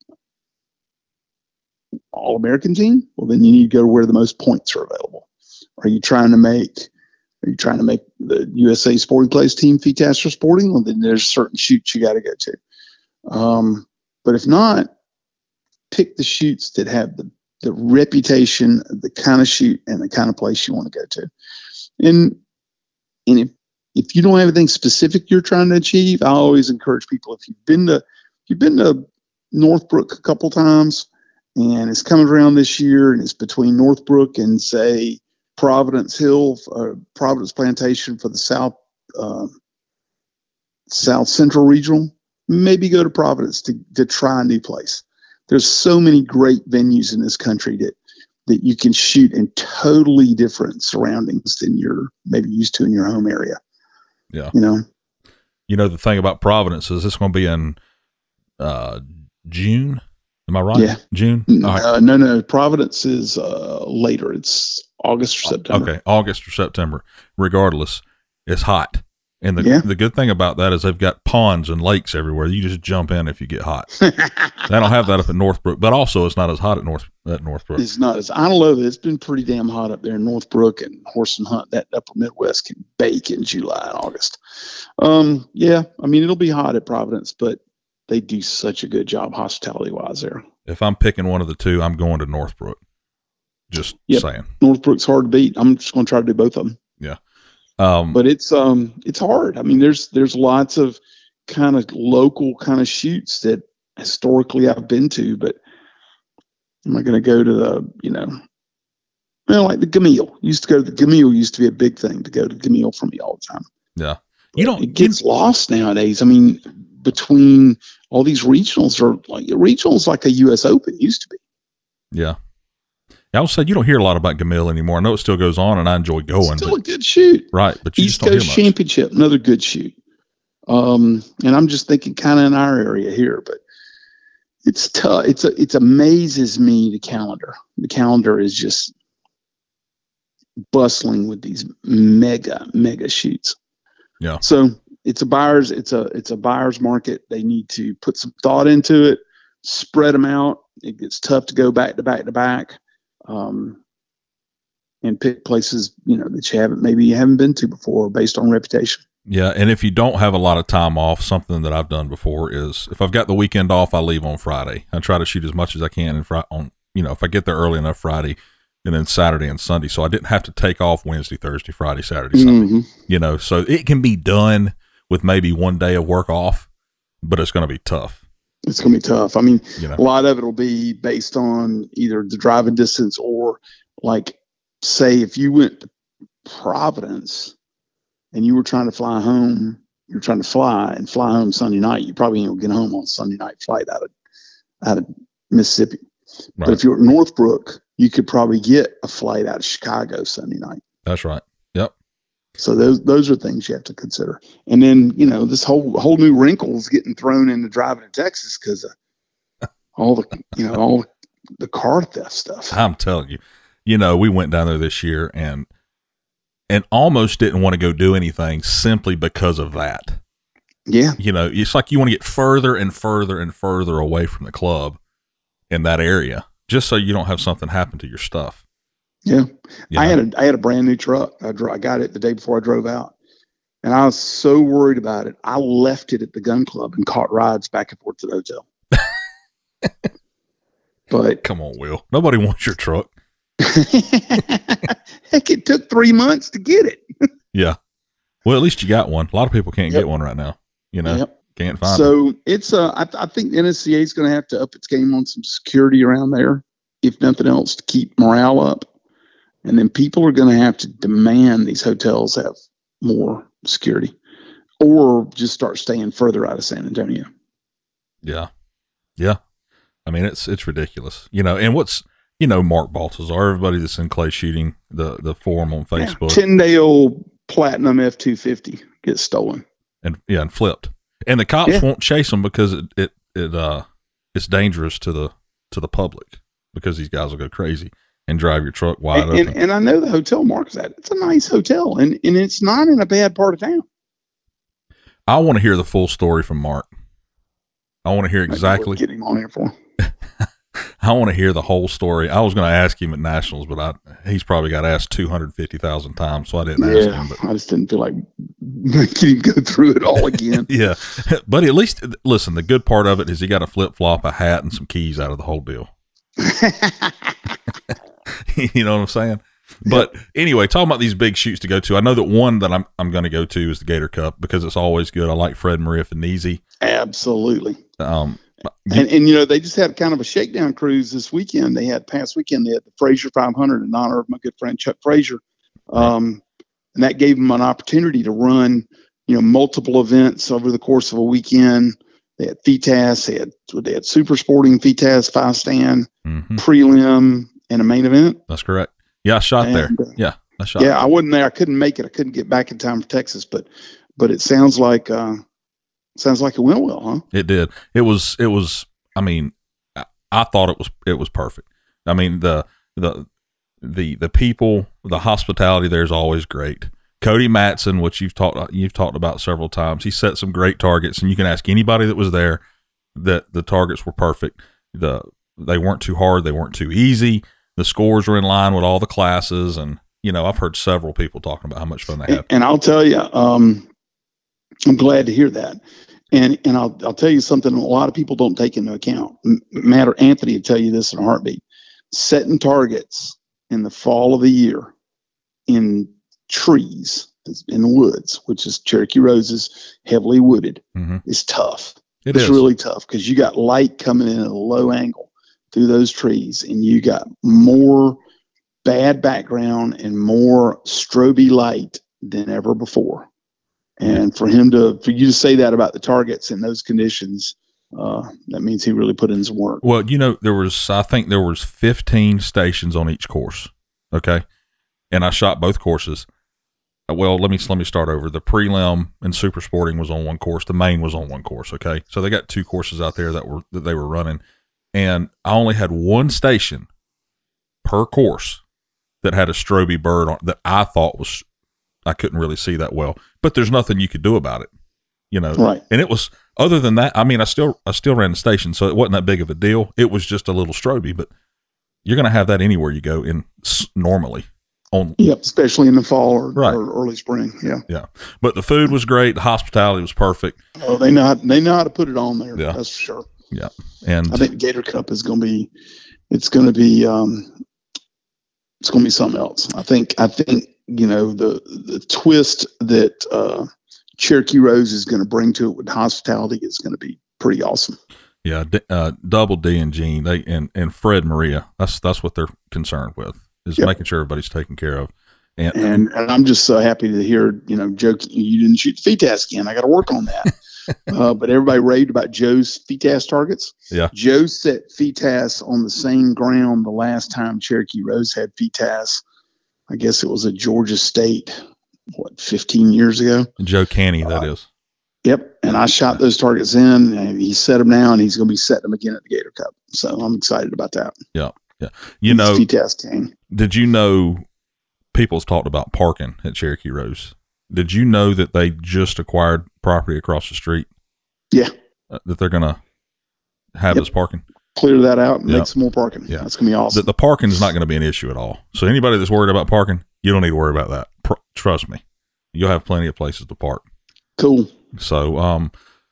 All-American team? Well, then you need to go to where the most points are available. Are you trying to make, are you trying to make the U S A Sporting Clays team F I T A S or Sporting? Well, then there's certain shoots you got to go to. Um, but if not, pick the shoots that have the, the reputation, the kind of shoot and the kind of place you want to go to. And, and if, if you don't have anything specific you're trying to achieve, I always encourage people, if you've been to, if you've been to Northbrook a couple times and it's coming around this year and it's between Northbrook and say Providence Hill, uh, Providence Plantation for the South, uh, South Central Regional, maybe go to Providence to, to try a new place. There's so many great venues in this country that, that you can shoot in totally different surroundings than you're maybe used to in your home area. Yeah. You know, you know, the thing about Providence is it's going to be in uh, June. Am I right? Yeah. June? Uh, right. No, no. Providence is uh, later. It's August or September. Okay. August or September. Regardless, it's hot. And the yeah. the good thing about that is they've got ponds and lakes everywhere. You just jump in if you get hot. They don't have that up at Northbrook, but also it's not as hot at North at Northbrook. It's not as I don't know. It's been pretty damn hot up there in Northbrook and Horse and Hunt. That upper Midwest can bake in July and August. Um, yeah, I mean it'll be hot at Providence, but they do such a good job hospitality wise there. If I'm picking one of the two, I'm going to Northbrook. Just yep. saying. Northbrook's hard to beat. I'm just going to try to do both of them. Yeah. Um, but it's um it's hard. I mean, there's there's lots of kind of local kind of shoots that historically I've been to, but I'm not going to go to the you know, well like the Gamil. Used to go to the Gamil. Used to be a big thing to go to Gamil for me all the time. Yeah, you don't. It gets lost nowadays. I mean, between all these regionals are like regionals like a U S Open used to be. Yeah. I would say you don't hear a lot about Gamil anymore. I know it still goes on, and I enjoy going. It's still but, a good shoot, right? But you East just don't Coast hear much. Championship, another good shoot. Um, and I'm just thinking kind of in our area here, but it's tough. It's a, it amazes me the calendar. The calendar is just bustling with these mega mega shoots. Yeah. So it's a buyer's. It's a it's a buyer's market. They need to put some thought into it, spread them out. It gets tough to go back to back to back. Um, and pick places, you know, that you haven't, maybe you haven't been to before based on reputation. Yeah, and if you don't have a lot of time off, something that I've done before is if I've got the weekend off, I leave on Friday. I try to shoot as much as I can and fri- on you know, if I get there early enough Friday, and then Saturday and Sunday, so I didn't have to take off Wednesday, Thursday, Friday, Saturday, Sunday. Mm-hmm. You know, so it can be done with maybe one day of work off, but it's going to be tough. It's going to be tough. I mean, you know? A lot of it will be based on either the driving distance or, like, say if you went to Providence and you were trying to fly home, you're trying to fly and fly home Sunday night, you probably ain't gonna get home on Sunday night flight out of out of Mississippi. Right. But if you're at Northbrook, you could probably get a flight out of Chicago Sunday night. That's right. Yep. So those those are things you have to consider. And then, you know, this whole whole new wrinkle is getting thrown into driving in Texas because of all the you know all the car theft stuff. I'm telling you, you know, we went down there this year and and almost didn't want to go do anything simply because of that. Yeah. You know, it's like you want to get further and further and further away from the club in that area, just so you don't have something happen to your stuff. Yeah. You I know? had a, I had a brand new truck. I, dro- I got it the day before I drove out, and I was so worried about it. I left it at the gun club and caught rides back and forth to the hotel. But come on, Will, nobody wants your truck. Heck, it took three months to get it. Yeah. Well, at least you got one. A lot of people can't yep. get one right now. You know, yep. can't find so it. it's uh, I, I think the N S C A is going to have to up its game on some security around there, if nothing else, to keep morale up. And then people are going to have to demand these hotels have more security, or just start staying further out of San Antonio. Yeah. Yeah. I mean, it's, it's ridiculous, you know, and what's, you know, Mark Baltazar, everybody that's in clay shooting, the, the forum on Facebook. Yeah, ten-day-old Platinum F two fifty gets stolen. And yeah, and flipped. And the cops yeah. won't chase them because it, it, it, uh, it's dangerous to the, to the public, because these guys will go crazy and drive your truck wide and, open. And, and I know the hotel Mark's at. It's a nice hotel, and, and it's not in a bad part of town. I want to hear the full story from Mark. I want to hear exactly. Get him on here for. I want to hear the whole story. I was going to ask him at Nationals, but I, he's probably got asked two hundred fifty thousand times, so I didn't yeah, ask him. But I just didn't feel like making him go through it all again. Yeah, but at least, listen, the good part of it is he got a flip-flop, a hat, and some keys out of the whole deal. You know what I'm saying? But anyway, talking about these big shoots to go to, I know that one that I'm I'm going to go to is the Gator Cup, because it's always good. I like Fred Maria Finizzi. Absolutely. Um, and, and, you know, they just had kind of a shakedown cruise this weekend. They had past weekend, they had the Frazier five hundred in honor of my good friend Chuck Frazier. Um, and that gave them an opportunity to run, you know, multiple events over the course of a weekend. They had V T A S, they had, they had super sporting V T A S, five stand, mm-hmm. prelim, and a main event. That's correct. Yeah, I shot and, there. Uh, yeah, I shot. Yeah, there. I wasn't there. I couldn't make it. I couldn't get back in time for Texas, but but it sounds like uh, sounds like it went well, huh? It did. It was. It was. I mean, I, I thought it was. It was perfect. I mean, the the the the people, the hospitality there is always great. Cody Matson, which you've talked you've talked about several times, he set some great targets, and you can ask anybody that was there that the targets were perfect. The they weren't too hard. They weren't too easy. The scores are in line with all the classes, and you know, I've heard several people talking about how much fun they had. And, and I'll tell you, um, I'm glad to hear that. And and I'll I'll tell you something a lot of people don't take into account. Matt or Anthony will tell you this in a heartbeat. Setting targets in the fall of the year in trees, in the woods, which is Cherokee Roses, heavily wooded, mm-hmm. is tough. It it's is. really tough because you got light coming in at a low angle through those trees, and you got more bad background and more stroby light than ever before. And yeah. for him to, for you to say that about the targets in those conditions, uh, that means he really put in some work. Well, you know, there was, I think there was fifteen stations on each course. Okay. And I shot both courses. Well, let me, let me start over. The prelim and super sporting was on one course. The main was on one course. Okay. So they got two courses out there that were, that they were running. And I only had one station per course that had a stroby bird on that I thought was, I couldn't really see that well, but there's nothing you could do about it, you know? Right. And it was, other than that, I mean, I still, I still ran the station, so it wasn't that big of a deal. It was just a little stroby, but you're going to have that anywhere you go in normally on. Yep, especially in the fall or, right. or early spring. Yeah, yeah. But the food was great. The hospitality was perfect. Oh, they know how, they know how to put it on there. Yeah. That's for sure. Yeah, and I think the Gator Cup is going to be, it's going to be, um, it's going to be something else. I think. I think you know the the twist that uh, Cherokee Rose is going to bring to it with hospitality is going to be pretty awesome. Yeah, uh, Double D and Gene, they and, and Fred Maria. That's that's what they're concerned with, is yep. making sure everybody's taken care of. And, and and I'm just so happy to hear, you know, Joe, you didn't shoot the feed task again. I got to work on that. uh, but everybody raved about Joe's feed task targets. Yeah, Joe set feed tasks on the same ground the last time Cherokee Rose had feed tasks. I guess it was at Georgia State, what, fifteen years ago. Joe Canny, that uh, is. Yep, and I shot those targets in, and he set them now, and he's going to be setting them again at the Gator Cup. So I'm excited about that. Yeah, yeah. You know, T-Test king. Did you know people's talked about parking at Cherokee Rose? Did you know that they just acquired property across the street? Yeah. Uh, that they're going to have yep. as parking? Clear that out and yep. make some more parking. Yeah, that's going to be awesome. The, the parking is not going to be an issue at all. So anybody that's worried about parking, you don't need to worry about that. Pr- trust me. You'll have plenty of places to park. Cool. So, um,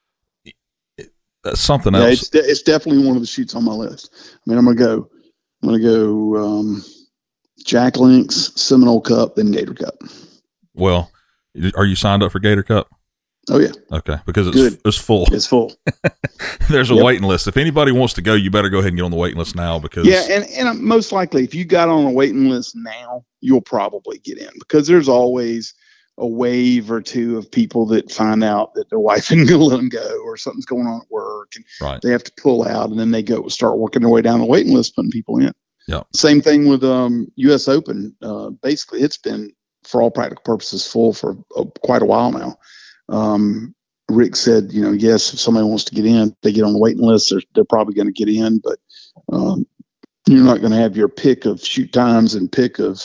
that's something yeah, else. It's, de- it's definitely one of the shoots on my list. I mean, I'm going to go, I'm going to go, um, Jack Links, Seminole Cup, then Gator Cup. Well, are you signed up for Gator Cup? Oh yeah. Okay. Because it's, Good. it's full. It's full. There's a yep. waiting list. If anybody wants to go, you better go ahead and get on the waiting list now, because yeah. And, and most likely if you got on a waiting list now, you'll probably get in, because there's always a wave or two of people that find out that their wife isn't going to let them go, or something's going on at work, and right. they have to pull out, and then they go start working their way down the waiting list, putting people in. Yeah. Same thing with um, U S Open. Uh, basically, it's been, for all practical purposes, full for uh, quite a while now. Um, Rick said, you know, yes, if somebody wants to get in, they get on the waiting list, they're, they're probably going to get in, but um, you're not going to have your pick of shoot times and pick of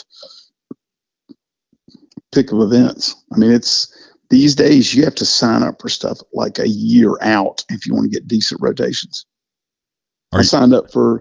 pick of events. I mean, it's these days you have to sign up for stuff like a year out if you want to get decent rotations. Are I you- signed up for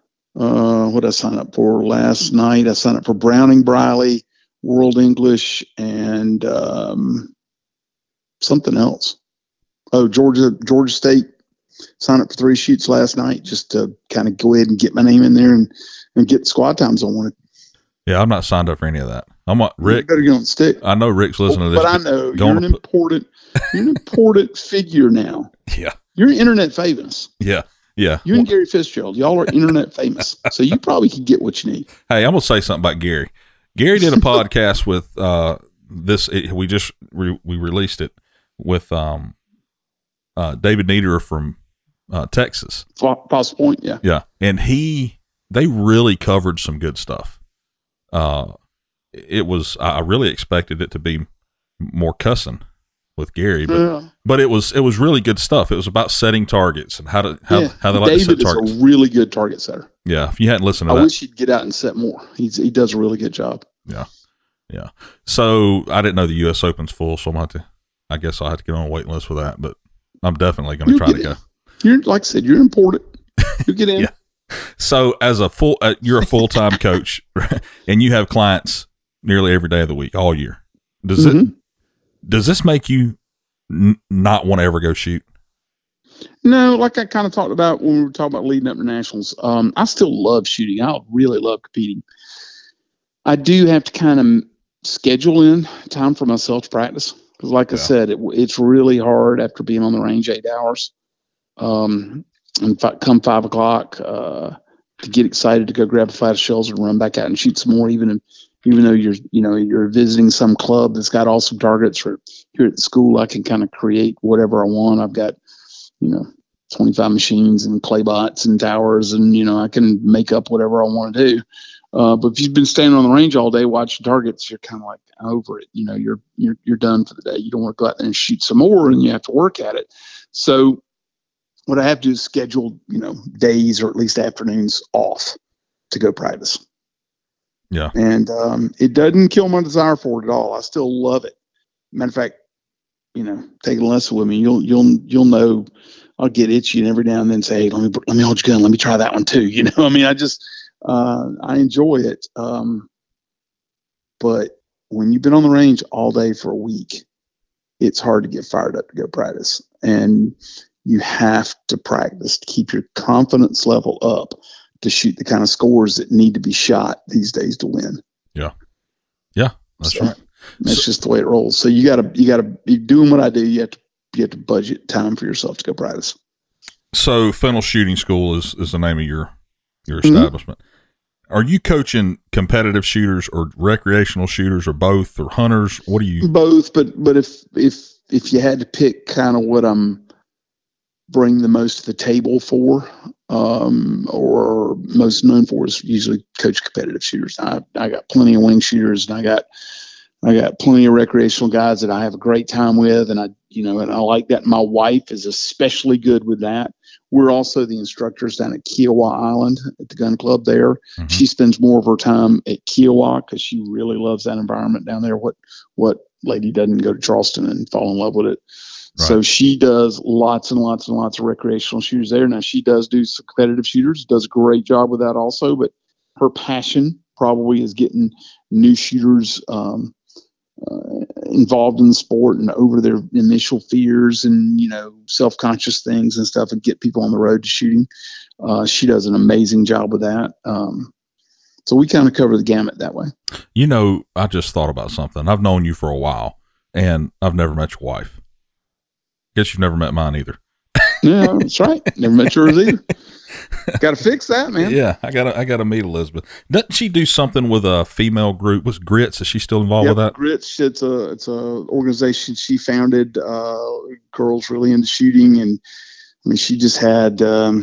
uh, what did I sign up for last night? I signed up for Browning Briley, World English, and um, something else. Oh, Georgia, Georgia State. Signed up for three shoots last night just to kind of go ahead and get my name in there and, and get the squad times I wanted. Yeah, I'm not signed up for any of that. I'm what Rick. You better get on the stick. I know Rick's listening well, to this. But I know you're an important, you're an important figure now. Yeah. You're internet famous. Yeah. Yeah. You and Gary Fitzgerald, y'all are internet famous. So you probably can get what you need. Hey, I'm going to say something about Gary. Gary did a podcast with uh, this. It, we just re, we released it with um, uh, David Niederer from uh, Texas. Foss Point, yeah. Yeah. And he, they really covered some good stuff. Uh, it was, I really expected it to be more cussing with Gary, but, yeah. but it was, it was really good stuff. It was about setting targets and how to, how, yeah. how they like David to set targets. Is a really good target setter. Yeah. If you hadn't listened to I that. I wish he'd get out and set more. He's, he does a really good job. Yeah. Yeah. So I didn't know the U S Open's full, so I'm going to, I guess I'll have to get on a waiting list for that, but I'm definitely going to try to in. go. You're, like I said, you're important. You get in. Yeah. So as a full, uh, you're a full-time coach and you have clients nearly every day of the week, all year. Does mm-hmm. it, does this make you n- not want to ever go shoot? No, like I kind of talked about when we were talking about leading up to nationals. Um, I still love shooting. I really love competing. I do have to kind of schedule in time for myself to practice. Because like yeah. I said, it, it's really hard after being on the range eight hours. Um, and f- come five o'clock, uh, to get excited to go grab a flight of shells and run back out and shoot some more, even if, even though you're, you know, you're visiting some club that's got awesome targets. Or here at the school, I can kind of create whatever I want. I've got, you know, twenty-five machines and clay bots and towers, and, you know, I can make up whatever I want to do. Uh, but if you've been standing on the range all day watching targets, you're kind of like over it. You know, you're, you're, you're done for the day. You don't want to go out there and shoot some more, and you have to work at it. So what I have to do is schedule, you know, days or at least afternoons off to go practice. Yeah. And um, it doesn't kill my desire for it at all. I still love it. Matter of fact, you know, taking a lesson with me, you'll, you'll, you'll know I'll get itchy and every now and then say, hey, let me, let me hold your gun. Let me try that one too. You know, I mean, I just, uh, I enjoy it. Um, but when you've been on the range all day for a week, it's hard to get fired up to go practice. And you have to practice to keep your confidence level up to shoot the kind of scores that need to be shot these days to win. Yeah. Yeah, that's so, right. That's so, just the way it rolls. So you gotta, you gotta be doing what I do. You have to, you have to budget time for yourself to go practice. So Fennell Shooting School is, is the name of your, your Mm-hmm. establishment. Are you coaching competitive shooters or recreational shooters or both or hunters? What do you? Both, but but if if if you had to pick kind of what I'm bring the most to the table for, um, or most known for, is usually coach competitive shooters. I I got plenty of wing shooters, and I got I got plenty of recreational guys that I have a great time with, and I you know and I like that. My wife is especially good with that. We're also the instructors down at Kiowa Island at the gun club there. Mm-hmm. She spends more of her time at Kiowa because she really loves that environment down there. What what lady doesn't go to Charleston and fall in love with it? Right. So she does lots and lots and lots of recreational shooters there. Now, she does do some competitive shooters, does a great job with that also, but her passion probably is getting new shooters um, Uh, involved in the sport and over their initial fears and, you know, self-conscious things and stuff, and get people on the road to shooting. Uh, she does an amazing job with that. Um, so we kind of cover the gamut that way. You know, I just thought about something. I've known you for a while, and I've never met your wife. Guess you've never met mine either. Yeah, that's right. Never met yours either. Got to fix that, man. Yeah, I got to I got to meet Elizabeth. Doesn't she do something with a female group? What's Grits? Is she still involved yep, with that? Grits. It's a it's a organization she founded. Uh, girls really into shooting, and I mean, she just had um,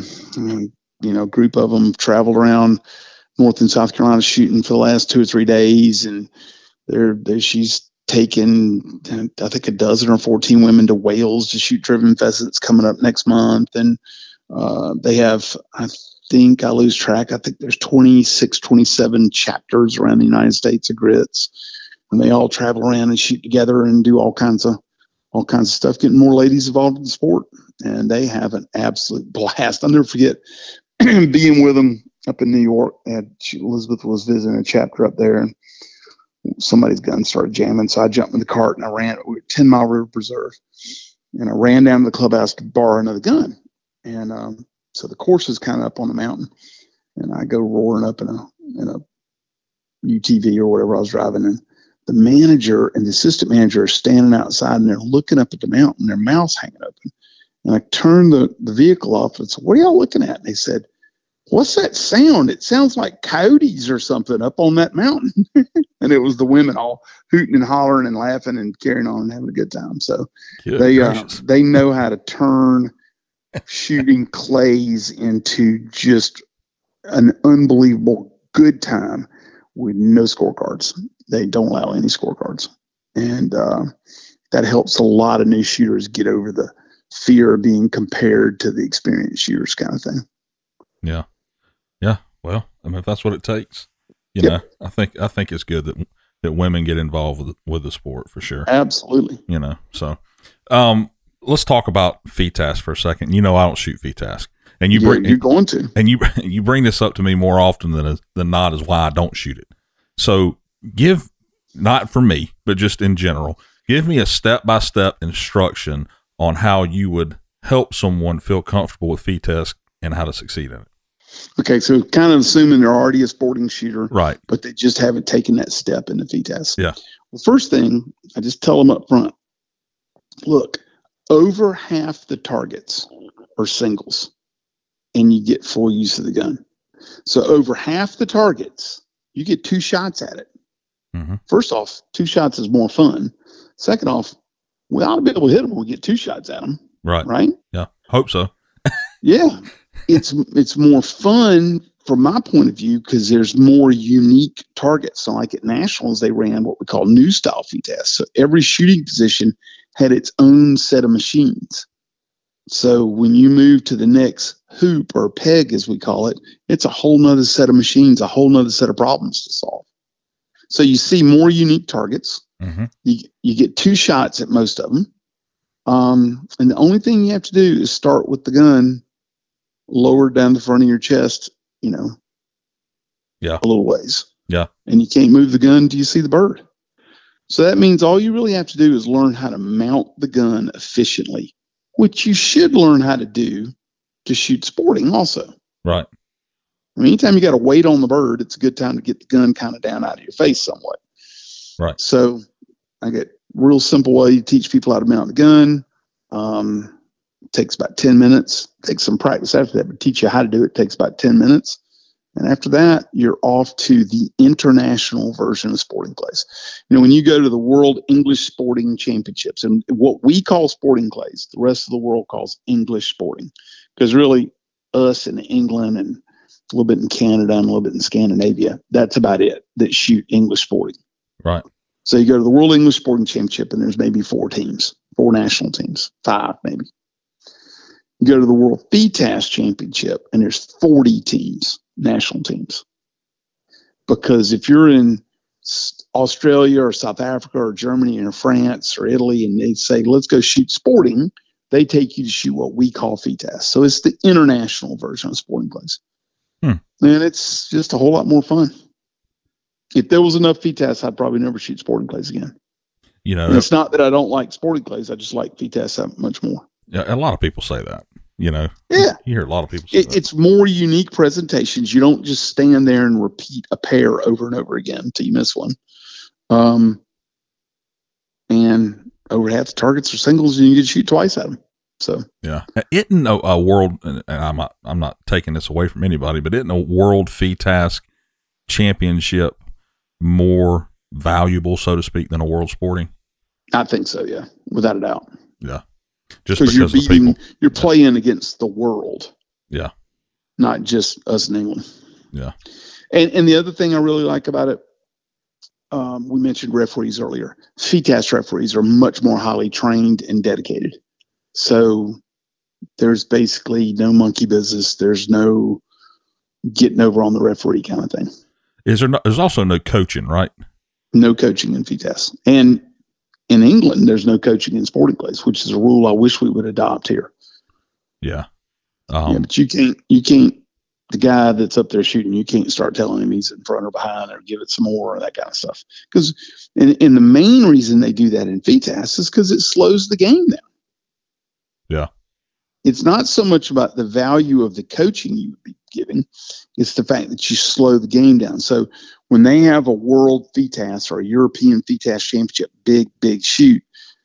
you know a group of them traveled around North and South Carolina shooting for the last two or three days, and they're, they're she's taken I think a dozen or fourteen women to Wales to shoot driven pheasants coming up next month, and uh, they have I think I lose track. I think there's twenty-six, twenty-seven chapters around the United States of Grits, and they all travel around and shoot together and do all kinds of all kinds of stuff, getting more ladies involved in the sport, and they have an absolute blast. I'll never forget being with them up in New York. And she, Elizabeth was visiting a chapter up there, and somebody's gun started jamming, so I jumped in the cart and I ran. We were at Ten Mile River Preserve, and I ran down to the clubhouse to borrow another gun. And um, so the course is kind of up on the mountain, and I go roaring up in a in a U T V or whatever I was driving, and the manager and the assistant manager are standing outside, and they're looking up at the mountain, their mouths hanging open. And I turned the, the vehicle off and said, "What are y'all looking at?" And they said, "What's that sound? It sounds like coyotes or something up on that mountain." And it was the women all hooting and hollering and laughing and carrying on and having a good time. So good they uh, they know how to turn shooting clays into just an unbelievable good time with no scorecards. They don't allow any scorecards. And uh, that helps a lot of new shooters get over the fear of being compared to the experienced shooters kind of thing. Yeah. Yeah. Well, I mean, if that's what it takes, you yep. know, I think, I think it's good that, that women get involved with, with the sport for sure. Absolutely. You know, so, um, let's talk about F T A S for a second. You know, I don't shoot F T A S, and you yeah, bring, you're going to, and you, you bring this up to me more often than, than not is why I don't shoot it. So give, not for me, but just in general, give me a step-by-step instruction on how you would help someone feel comfortable with F T A S and how to succeed in it. Okay, so kind of assuming they're already a sporting shooter, right? But they just haven't taken that step into F T A S. Yeah. Well, first thing, I just tell them up front, look, over half the targets are singles, and you get full use of the gun. So over half the targets, you get two shots at it. Mm-hmm. First off, two shots is more fun. Second off, we ought to be able to hit them when we get two shots at them. Right. Right? Yeah. Hope so. Yeah. It's it's more fun from my point of view because there's more unique targets. So like at Nationals, they ran what we call new style F T A S. So every shooting position had its own set of machines. So when you move to the next hoop or peg, as we call it, it's a whole nother set of machines, a whole nother set of problems to solve. So you see more unique targets. Mm-hmm. You you get two shots at most of them. Um, and the only thing you have to do is start with the gun lowered down the front of your chest, you know, yeah, a little ways. Yeah. And you can't move the gun until you see the bird. So that means all you really have to do is learn how to mount the gun efficiently, which you should learn how to do to shoot sporting also. Right. I mean, anytime you got to wait on the bird, it's a good time to get the gun kind of down out of your face somewhat. Right. So I get real simple way to teach people how to mount the gun. Um, it takes about ten minutes. Takes some practice after that, but teach you how to do it. It takes about ten minutes. And after that, you're off to the international version of sporting clays. You know, when you go to the World English Sporting Championships, and what we call sporting clays, the rest of the world calls English sporting, because really us in England and a little bit in Canada and a little bit in Scandinavia, that's about it that shoot English sporting. Right. So you go to the World English Sporting Championship, and there's maybe four teams, four national teams, five maybe. You go to the World F I T A S Championship, and there's forty teams, national teams. Because if you're in Australia or South Africa or Germany or France or Italy, and they say, let's go shoot sporting, they take you to shoot what we call F I T A S. So it's the international version of sporting clays. Hmm. And it's just a whole lot more fun. If there was enough F I T A S, I'd probably never shoot sporting clays again. You know, and it's not that I don't like sporting clays. I just like F I T A S that much more. Yeah, a lot of people say that, you know. Yeah. You hear a lot of people say it, that. It's more unique presentations. You don't just stand there and repeat a pair over and over again until you miss one. Um, and over half the targets are singles, and you get to shoot twice at them. So yeah, isn't a, a world, and I'm not, I'm not taking this away from anybody, but isn't a world F I T A S championship more valuable, so to speak, than a world sporting? I think so. Yeah, without a doubt. Yeah, just because you're of the beating, people. You're playing against the world. Yeah, not just us in England. Yeah, and and the other thing I really like about it, um, we mentioned referees earlier. F I T A S referees are much more highly trained and dedicated. So there's basically no monkey business. There's no getting over on the referee kind of thing. Is there? No, there's also no coaching, right? No coaching in F I T A S. And in England, there's no coaching in sporting clays, which is a rule I wish we would adopt here. Yeah. Um, yeah, but you can't, you can't, the guy that's up there shooting, you can't start telling him he's in front or behind or give it some more or that kind of stuff. Because, and, and the main reason they do that in F I T A S is because it slows the game down. Yeah. It's not so much about the value of the coaching you would be giving. It's the fact that you slow the game down. So when they have a world F I T A S or a European F I T A S championship, big, big shoot,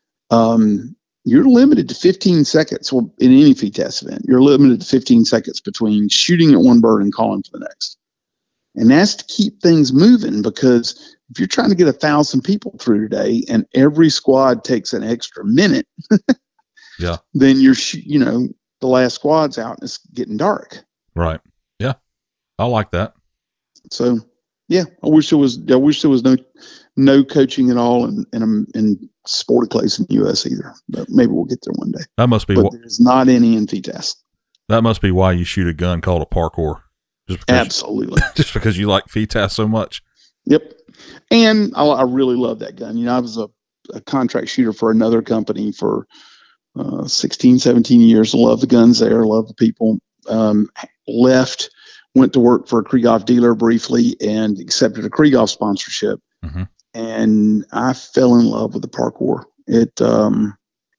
um, you're limited to fifteen seconds. Well, in any F I T A S event, you're limited to fifteen seconds between shooting at one bird and calling for the next. And that's to keep things moving, because if you're trying to get a thousand people through today and every squad takes an extra minute, yeah, then you're, you know, the last squad's out and it's getting dark. Right. Yeah. I like that. So, yeah, I wish there was, I wish there was no, no coaching at all in, in, in sporting clays in the U S either, but maybe we'll get there one day. That must be, but there's not any in F I T A S. That must be why you shoot a gun called a parkour. Just because, absolutely. Just because you like F I T A S so much. Yep. And I, I really love that gun. You know, I was a, a contract shooter for another company for uh, sixteen, seventeen years. I love the guns there. Love the people. Um, left, went to work for a Krieghoff dealer briefly and accepted a Krieghoff sponsorship. Mm-hmm. And I fell in love with the parkour. It, um,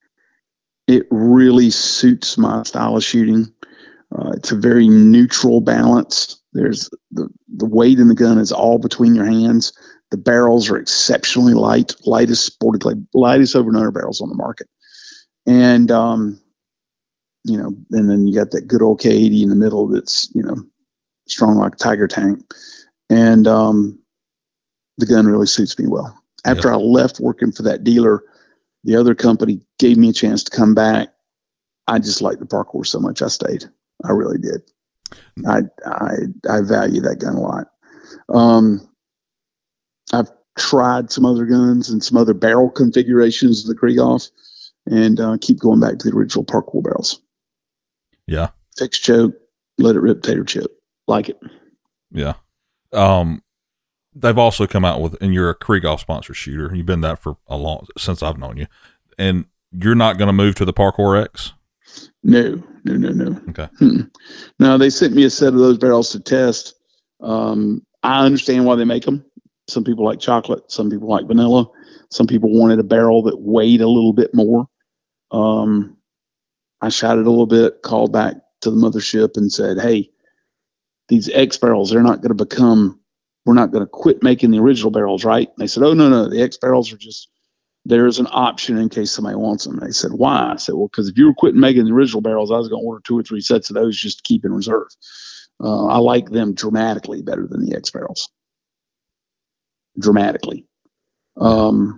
it really suits my style of shooting. Uh, it's a very neutral balance. There's the, the weight in the gun is all between your hands. The barrels are exceptionally light, lightest sporting clay, lightest over and under barrels on the market. And, um, you know, and then you got that good old K eighty in the middle that's, you know, strong like a tiger tank. And um, the gun really suits me well. After yeah. I left working for that dealer, the other company gave me a chance to come back. I just liked the parkour so much I stayed. I really did. I I I value that gun a lot. Um, I've tried some other guns and some other barrel configurations of the Krieghoff, and uh, keep going back to the original parkour barrels. Yeah. Fixed choke, let it rip, tater chip. Like it. Yeah. Um, they've also come out with, and you're a Krieghoff sponsor shooter. You've been that for a long, since I've known you, and you're not going to move to the Parkour X? No, no, no, no. Okay. Hmm. No, they sent me a set of those barrels to test. Um, I understand why they make them. Some people like chocolate. Some people like vanilla. Some people wanted a barrel that weighed a little bit more. Um, I shot it a little bit, called back to the mothership and said, hey, these X barrels, they're not going to become, we're not going to quit making the original barrels, right? And they said, oh, no, no, the X barrels are just, there's an option in case somebody wants them. And they said, why? I said, well, because if you were quitting making the original barrels, I was going to order two or three sets of those just to keep in reserve. Uh, I like them dramatically better than the X barrels. Dramatically. Um,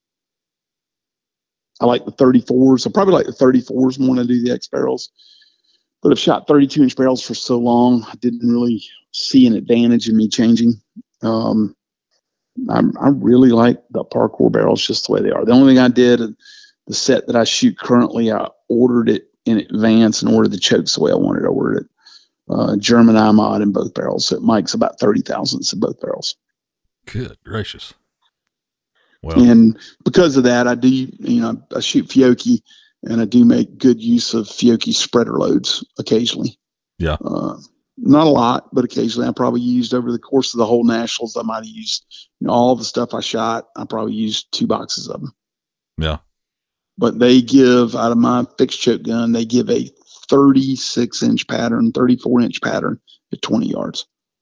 I like the thirty-fours. I probably like the thirty-fours more than I do the X barrels. But I've shot thirty-two inch barrels for so long, I didn't really see an advantage in me changing. Um, I, I really like the Parkour barrels just the way they are. The only thing I did, the set that I shoot currently, I ordered it in advance and ordered the chokes the way I wanted. I ordered it uh, German I mod in both barrels. So it mics about thirty thousandths in both barrels. Good gracious. Well, and because of that, I do, you know, I shoot Fiocchi, and I do make good use of Fiocchi spreader loads occasionally. Yeah. Uh, not a lot, but occasionally. I probably used over the course of the whole nationals, I might have used, you know, all the stuff I shot. I probably used two boxes of them. Yeah. But they give, out of my fixed choke gun, they give a thirty-six inch pattern, thirty-four inch pattern at twenty yards.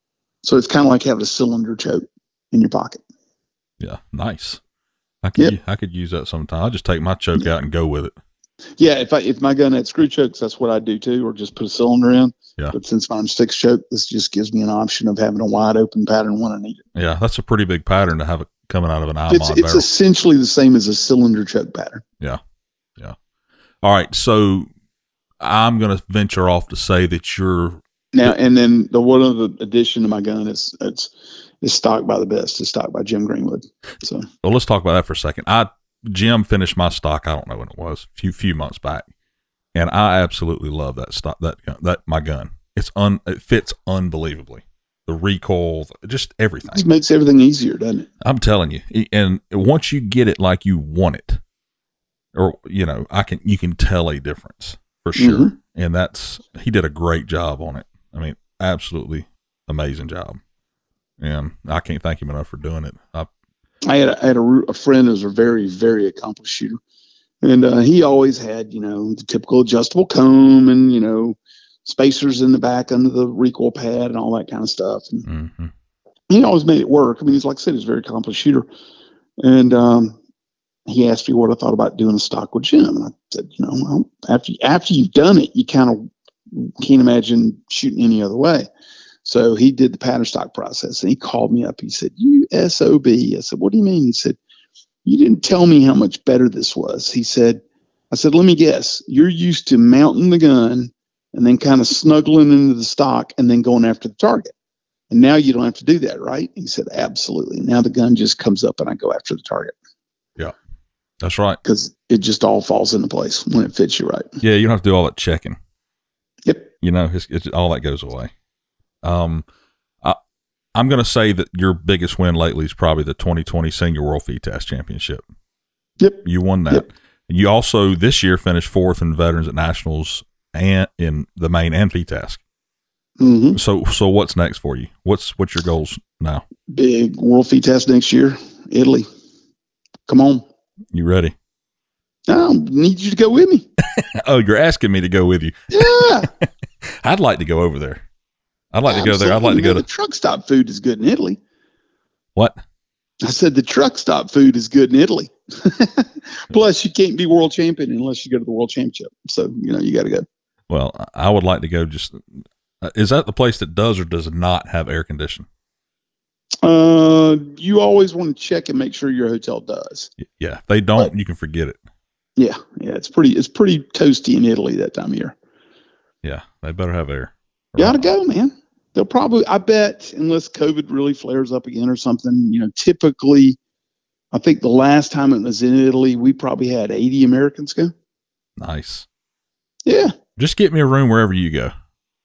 So it's kind of like having a cylinder choke in your pocket. Yeah. Nice. I could, yep. I could use that sometime. I'll just take my choke yeah. out and go with it. Yeah. If I, if my gun had screw chokes, that's what I do too, or just put a cylinder in. Yeah. But since mine's fixed choke, this just gives me an option of having a wide open pattern when I need it. Yeah. That's a pretty big pattern to have it coming out of an I It's, mod it's barrel. essentially the same as a cylinder choke pattern. Yeah. Yeah. All right. So I'm going to venture off to say that you're now, and then the one other addition to my gun is it's, it's stocked by the best. It's stocked by Jim Greenwood. So, well, let's talk about that for a second. I, Jim finished my stock. I don't know when it was, a few, few months back. And I absolutely love that stock, that, that, my gun. It's un, it fits unbelievably. The recoil, just everything. It makes everything easier, doesn't it? I'm telling you. And once you get it like you want it, or, you know, I can, you can tell a difference for sure. Mm-hmm. And that's, he did a great job on it. I mean, absolutely amazing job. And I can't thank him enough for doing it. I, I had, a, I had a, a friend who was a very, very accomplished shooter. And uh, he always had, you know, the typical adjustable comb and, you know, spacers in the back under the recoil pad and all that kind of stuff. And mm-hmm. he always made it work. I mean, he's like I said, he's a very accomplished shooter. And um, he asked me what I thought about doing a stock with Jim. And I said, you know, well, after, after you've done it, you kind of can't imagine shooting any other way. So he did the pattern stock process, and he called me up. He said, you S O B. I said, what do you mean? He said, you didn't tell me how much better this was. He said, I said, let me guess. You're used to mounting the gun and then kind of snuggling into the stock and then going after the target. And now you don't have to do that, right? He said, absolutely. Now the gun just comes up and I go after the target. Yeah, that's right. Because it just all falls into place when it fits you right. Yeah, you don't have to do all that checking. Yep. You know, it's, it's, all that goes away. Um, I, I'm going to say that your biggest win lately is probably the twenty twenty Senior World F I T A S Championship. Yep. You won that. Yep. You also this year finished fourth in Veterans at Nationals and in the main and F I T A S. Mm-hmm. So, so what's next for you? What's what's your goals now? Big World F I T A S next year, Italy. Come on. You ready? I need you to go with me. Oh, you're asking me to go with you. Yeah. I'd like to go over there. I'd like Absolutely. to go there. I'd like to go the to truck stop food is good in Italy. What? I said the truck stop food is good in Italy. Plus, you can't be world champion unless you go to the world championship. So, you know, you got to go. Well, I would like to go just, uh, is that the place that does or does not have air conditioning? Uh, you always want to check and make sure your hotel does. Yeah. If they don't, but, you can forget it. Yeah. Yeah. It's pretty, it's pretty toasty in Italy that time of year. Yeah. They better have air. You gotta go, man. They'll probably, I bet, unless COVID really flares up again or something, you know, typically, I think the last time it was in Italy, we probably had eighty Americans go. Nice. Yeah. Just get me a room wherever you go.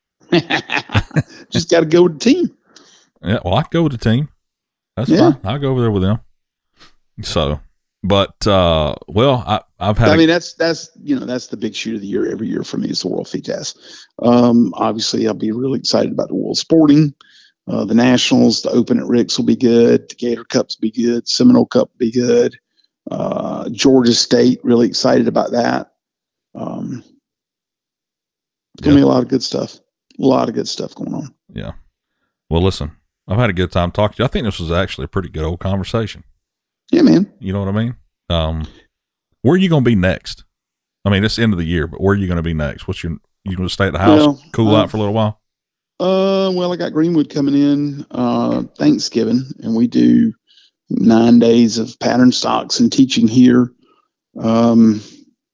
Just got to go with the team. Yeah. Well, I can go with the team. That's yeah. fine. I'll go over there with them. So, but, uh, well, I, I've had, I a, mean, that's, that's, you know, that's the big shoot of the year every year for me is the World F I T A S. Um, obviously I'll be really excited about the World Sporting. Uh, the Nationals, the Open at Rick's will be good. The Gator Cups will be good. Seminole Cup will be good. Uh, Georgia State, really excited about that. Um, it's going to Yep. be a lot of good stuff. A lot of good stuff going on. Yeah. Well, listen, I've had a good time talking to you. I think this was actually a pretty good old conversation. Yeah, man. You know what I mean? Um, where are you going to be next? I mean, it's the end of the year, but where are you going to be next? What's your, you going to stay at the house, Well, cool uh, out for a little while? Uh, well, I got Greenwood coming in uh, Thanksgiving, and we do nine days of pattern stocks and teaching here. Um,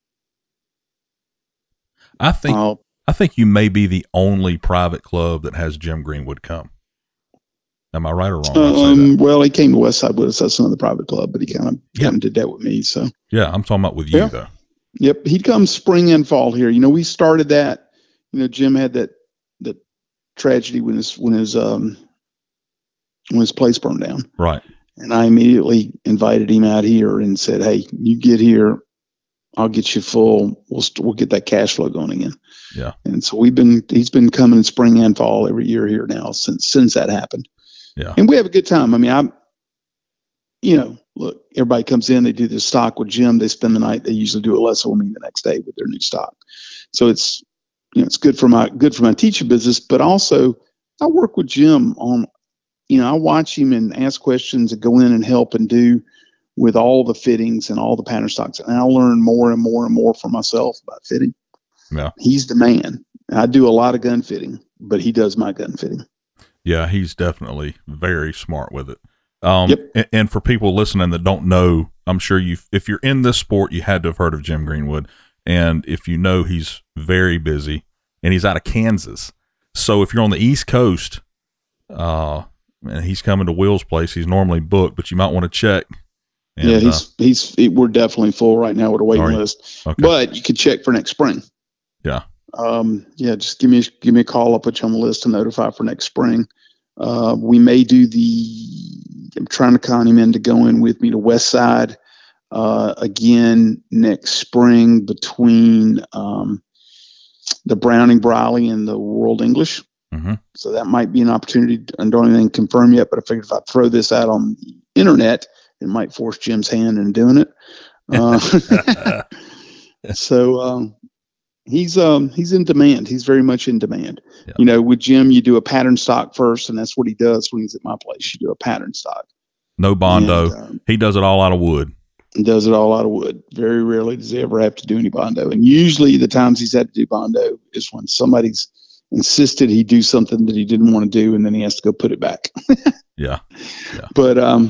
I think I'll, I think you may be the only private club that has Jim Greenwood come. Am I right or wrong? when I say um, that? well, he came to Westside with us. That's another private club, but he kind of Yeah. kind of did that with me. So, Yeah, I'm talking about with you Yeah. though. yep, he'd come spring and fall here. You know, we started that. You know, Jim had that that tragedy when his when his um when his place burned down. Right. And I immediately invited him out here and said, "Hey, you get here, I'll get you full. We'll st- we'll get that cash flow going again." Yeah. And so we've been he's been coming in spring and fall every year here now since since that happened. Yeah. And we have a good time. I mean, I'm, you know, look, everybody comes in, they do the stock with Jim, they spend the night. They usually do a lesson with me the next day with their new stock. So it's you know it's good for my good for my teaching business, but also I work with Jim on. You know, I watch him and ask questions and go in and help and do with all the fittings and all the pattern stocks. And I'll learn more and more and more for myself about fitting. Yeah. He's the man. I do a lot of gun fitting, but he does my gun fitting. Yeah, he's definitely very smart with it. Um, Yep. and, and for people listening that don't know, I'm sure you, if you're in this sport, you had to have heard of Jim Greenwood. And if you know, he's very busy and he's out of Kansas. So if you're on the East Coast, uh, and he's coming to Will's place, he's normally booked, but you might want to check. And, yeah, he's uh, he's he, we're definitely full right now with a waiting Are you? list. Okay. But you could check for next spring. Yeah. Um, yeah, just give me give me a call. I'll put you on the list to notify for next spring. Uh, we may do the. I'm trying to con him into going with me to West Side uh, again next spring between um, the Browning Briley and the World English. Mm-hmm. So that might be an opportunity. I don't even confirm yet, but I figured if I throw this out on the internet, it might force Jim's hand in doing it. Uh, so um, he's um, he's in demand. He's very much in demand. Yeah. You know, with Jim, you do a pattern stock first, and that's what he does when he's at my place. You do a pattern stock. No Bondo. And, um, he does it all out of wood. and does it all out of wood. Very rarely does he ever have to do any Bondo. And usually the times he's had to do Bondo is when somebody's insisted he do something that he didn't want to do, and then he has to go put it back. Yeah. Yeah. But um,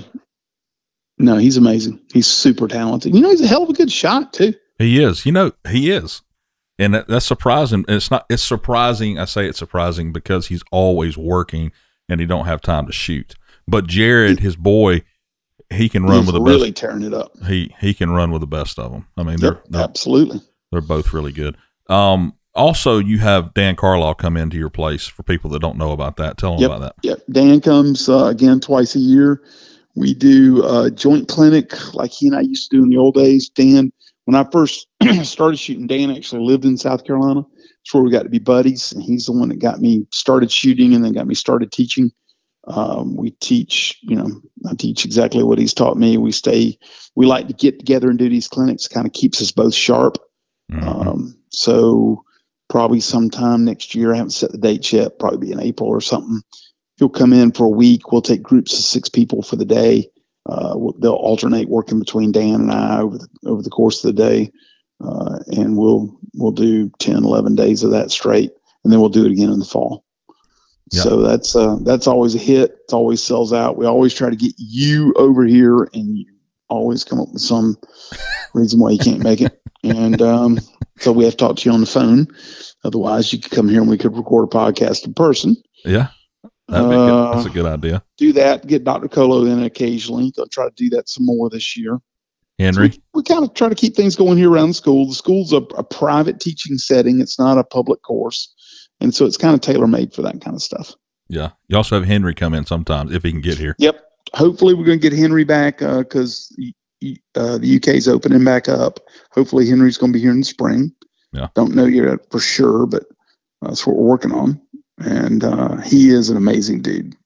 no, he's amazing. He's super talented. You know, he's a hell of a good shot too. He is. You know, he is. And that, that's surprising. It's not, it's surprising. I say it's surprising because he's always working and he don't have time to shoot. But Jared, his boy, he can run He's with the really best. tearing it up. He, he can run with the best of them. I mean, they're, Yep, they're, absolutely. they're both really good. Um, also you have Dan Carlisle come into your place for people that don't know about that. Tell them Yep. about that. Yep. Dan comes uh, again twice a year. We do a joint clinic like he and I used to do in the old days. Dan, when I first started shooting, Dan actually lived in South Carolina. That's where we got to be buddies. And he's the one that got me started shooting and then got me started teaching. Um, we teach, you know, I teach exactly what he's taught me. We stay, we like to get together and do these clinics. Kind of keeps us both sharp. Mm-hmm. Um, so probably sometime next year, I haven't set the date yet, probably be in April or something. He'll come in for a week. We'll take groups of six people for the day. Uh, we'll, they'll alternate working between Dan and I over the, over the course of the day. Uh, and we'll, we'll do ten, eleven days of that straight. And then we'll do it again in the fall. Yeah. So that's, uh, that's always a hit. It always sells out. We always try to get you over here, and you always come up with some reason why you can't make it. And, um, so we have to talk to you on the phone. Otherwise you could come here and we could record a podcast in person. Yeah. That'd be good. Uh, That's a good idea. Do that, get Doctor Colo in occasionally. They'll try to do that some more this year. Henry. So we, we kind of try to keep things going here around the school. The school's a, a private teaching setting. It's not a public course. And so it's kind of tailor-made for that kind of stuff. Yeah. You also have Henry come in sometimes if he can get here. Yep. Hopefully we're going to get Henry back because uh, uh, the U K is opening back up. Hopefully Henry's going to be here in the spring. Yeah. Don't know yet for sure, but that's what we're working on. And uh, he is an amazing dude.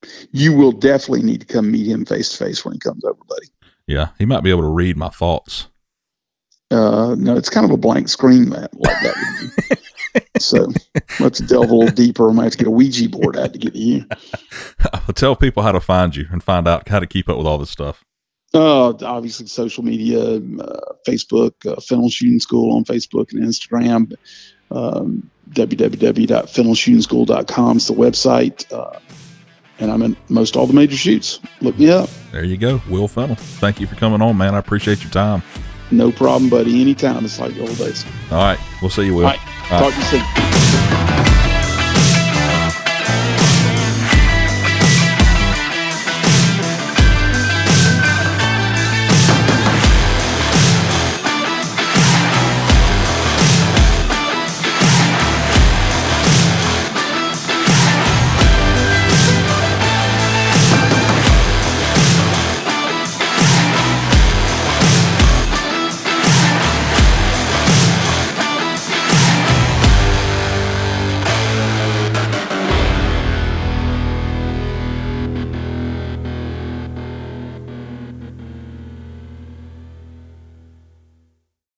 You will definitely need to come meet him face to face when he comes over, buddy. Yeah, he might be able to read my thoughts. Uh, no, it's kind of a blank screen, that, like that would be. So let's delve a little deeper. I might have to get a Ouija board out to get to you. I'll tell people how to find you and find out how to keep up with all this stuff. Uh, obviously, social media, uh, Facebook, uh, Fennel Shooting School on Facebook and Instagram. Um, w w w dot fennel shooting school dot com is the website. Uh, and I'm in most all the major shoots. Look me up. There you go. Will Fennel. Thank you for coming on, man. I appreciate your time. No problem, buddy. Anytime. It's like the old days. All right. We'll see you, Will. All right. Talk to you soon.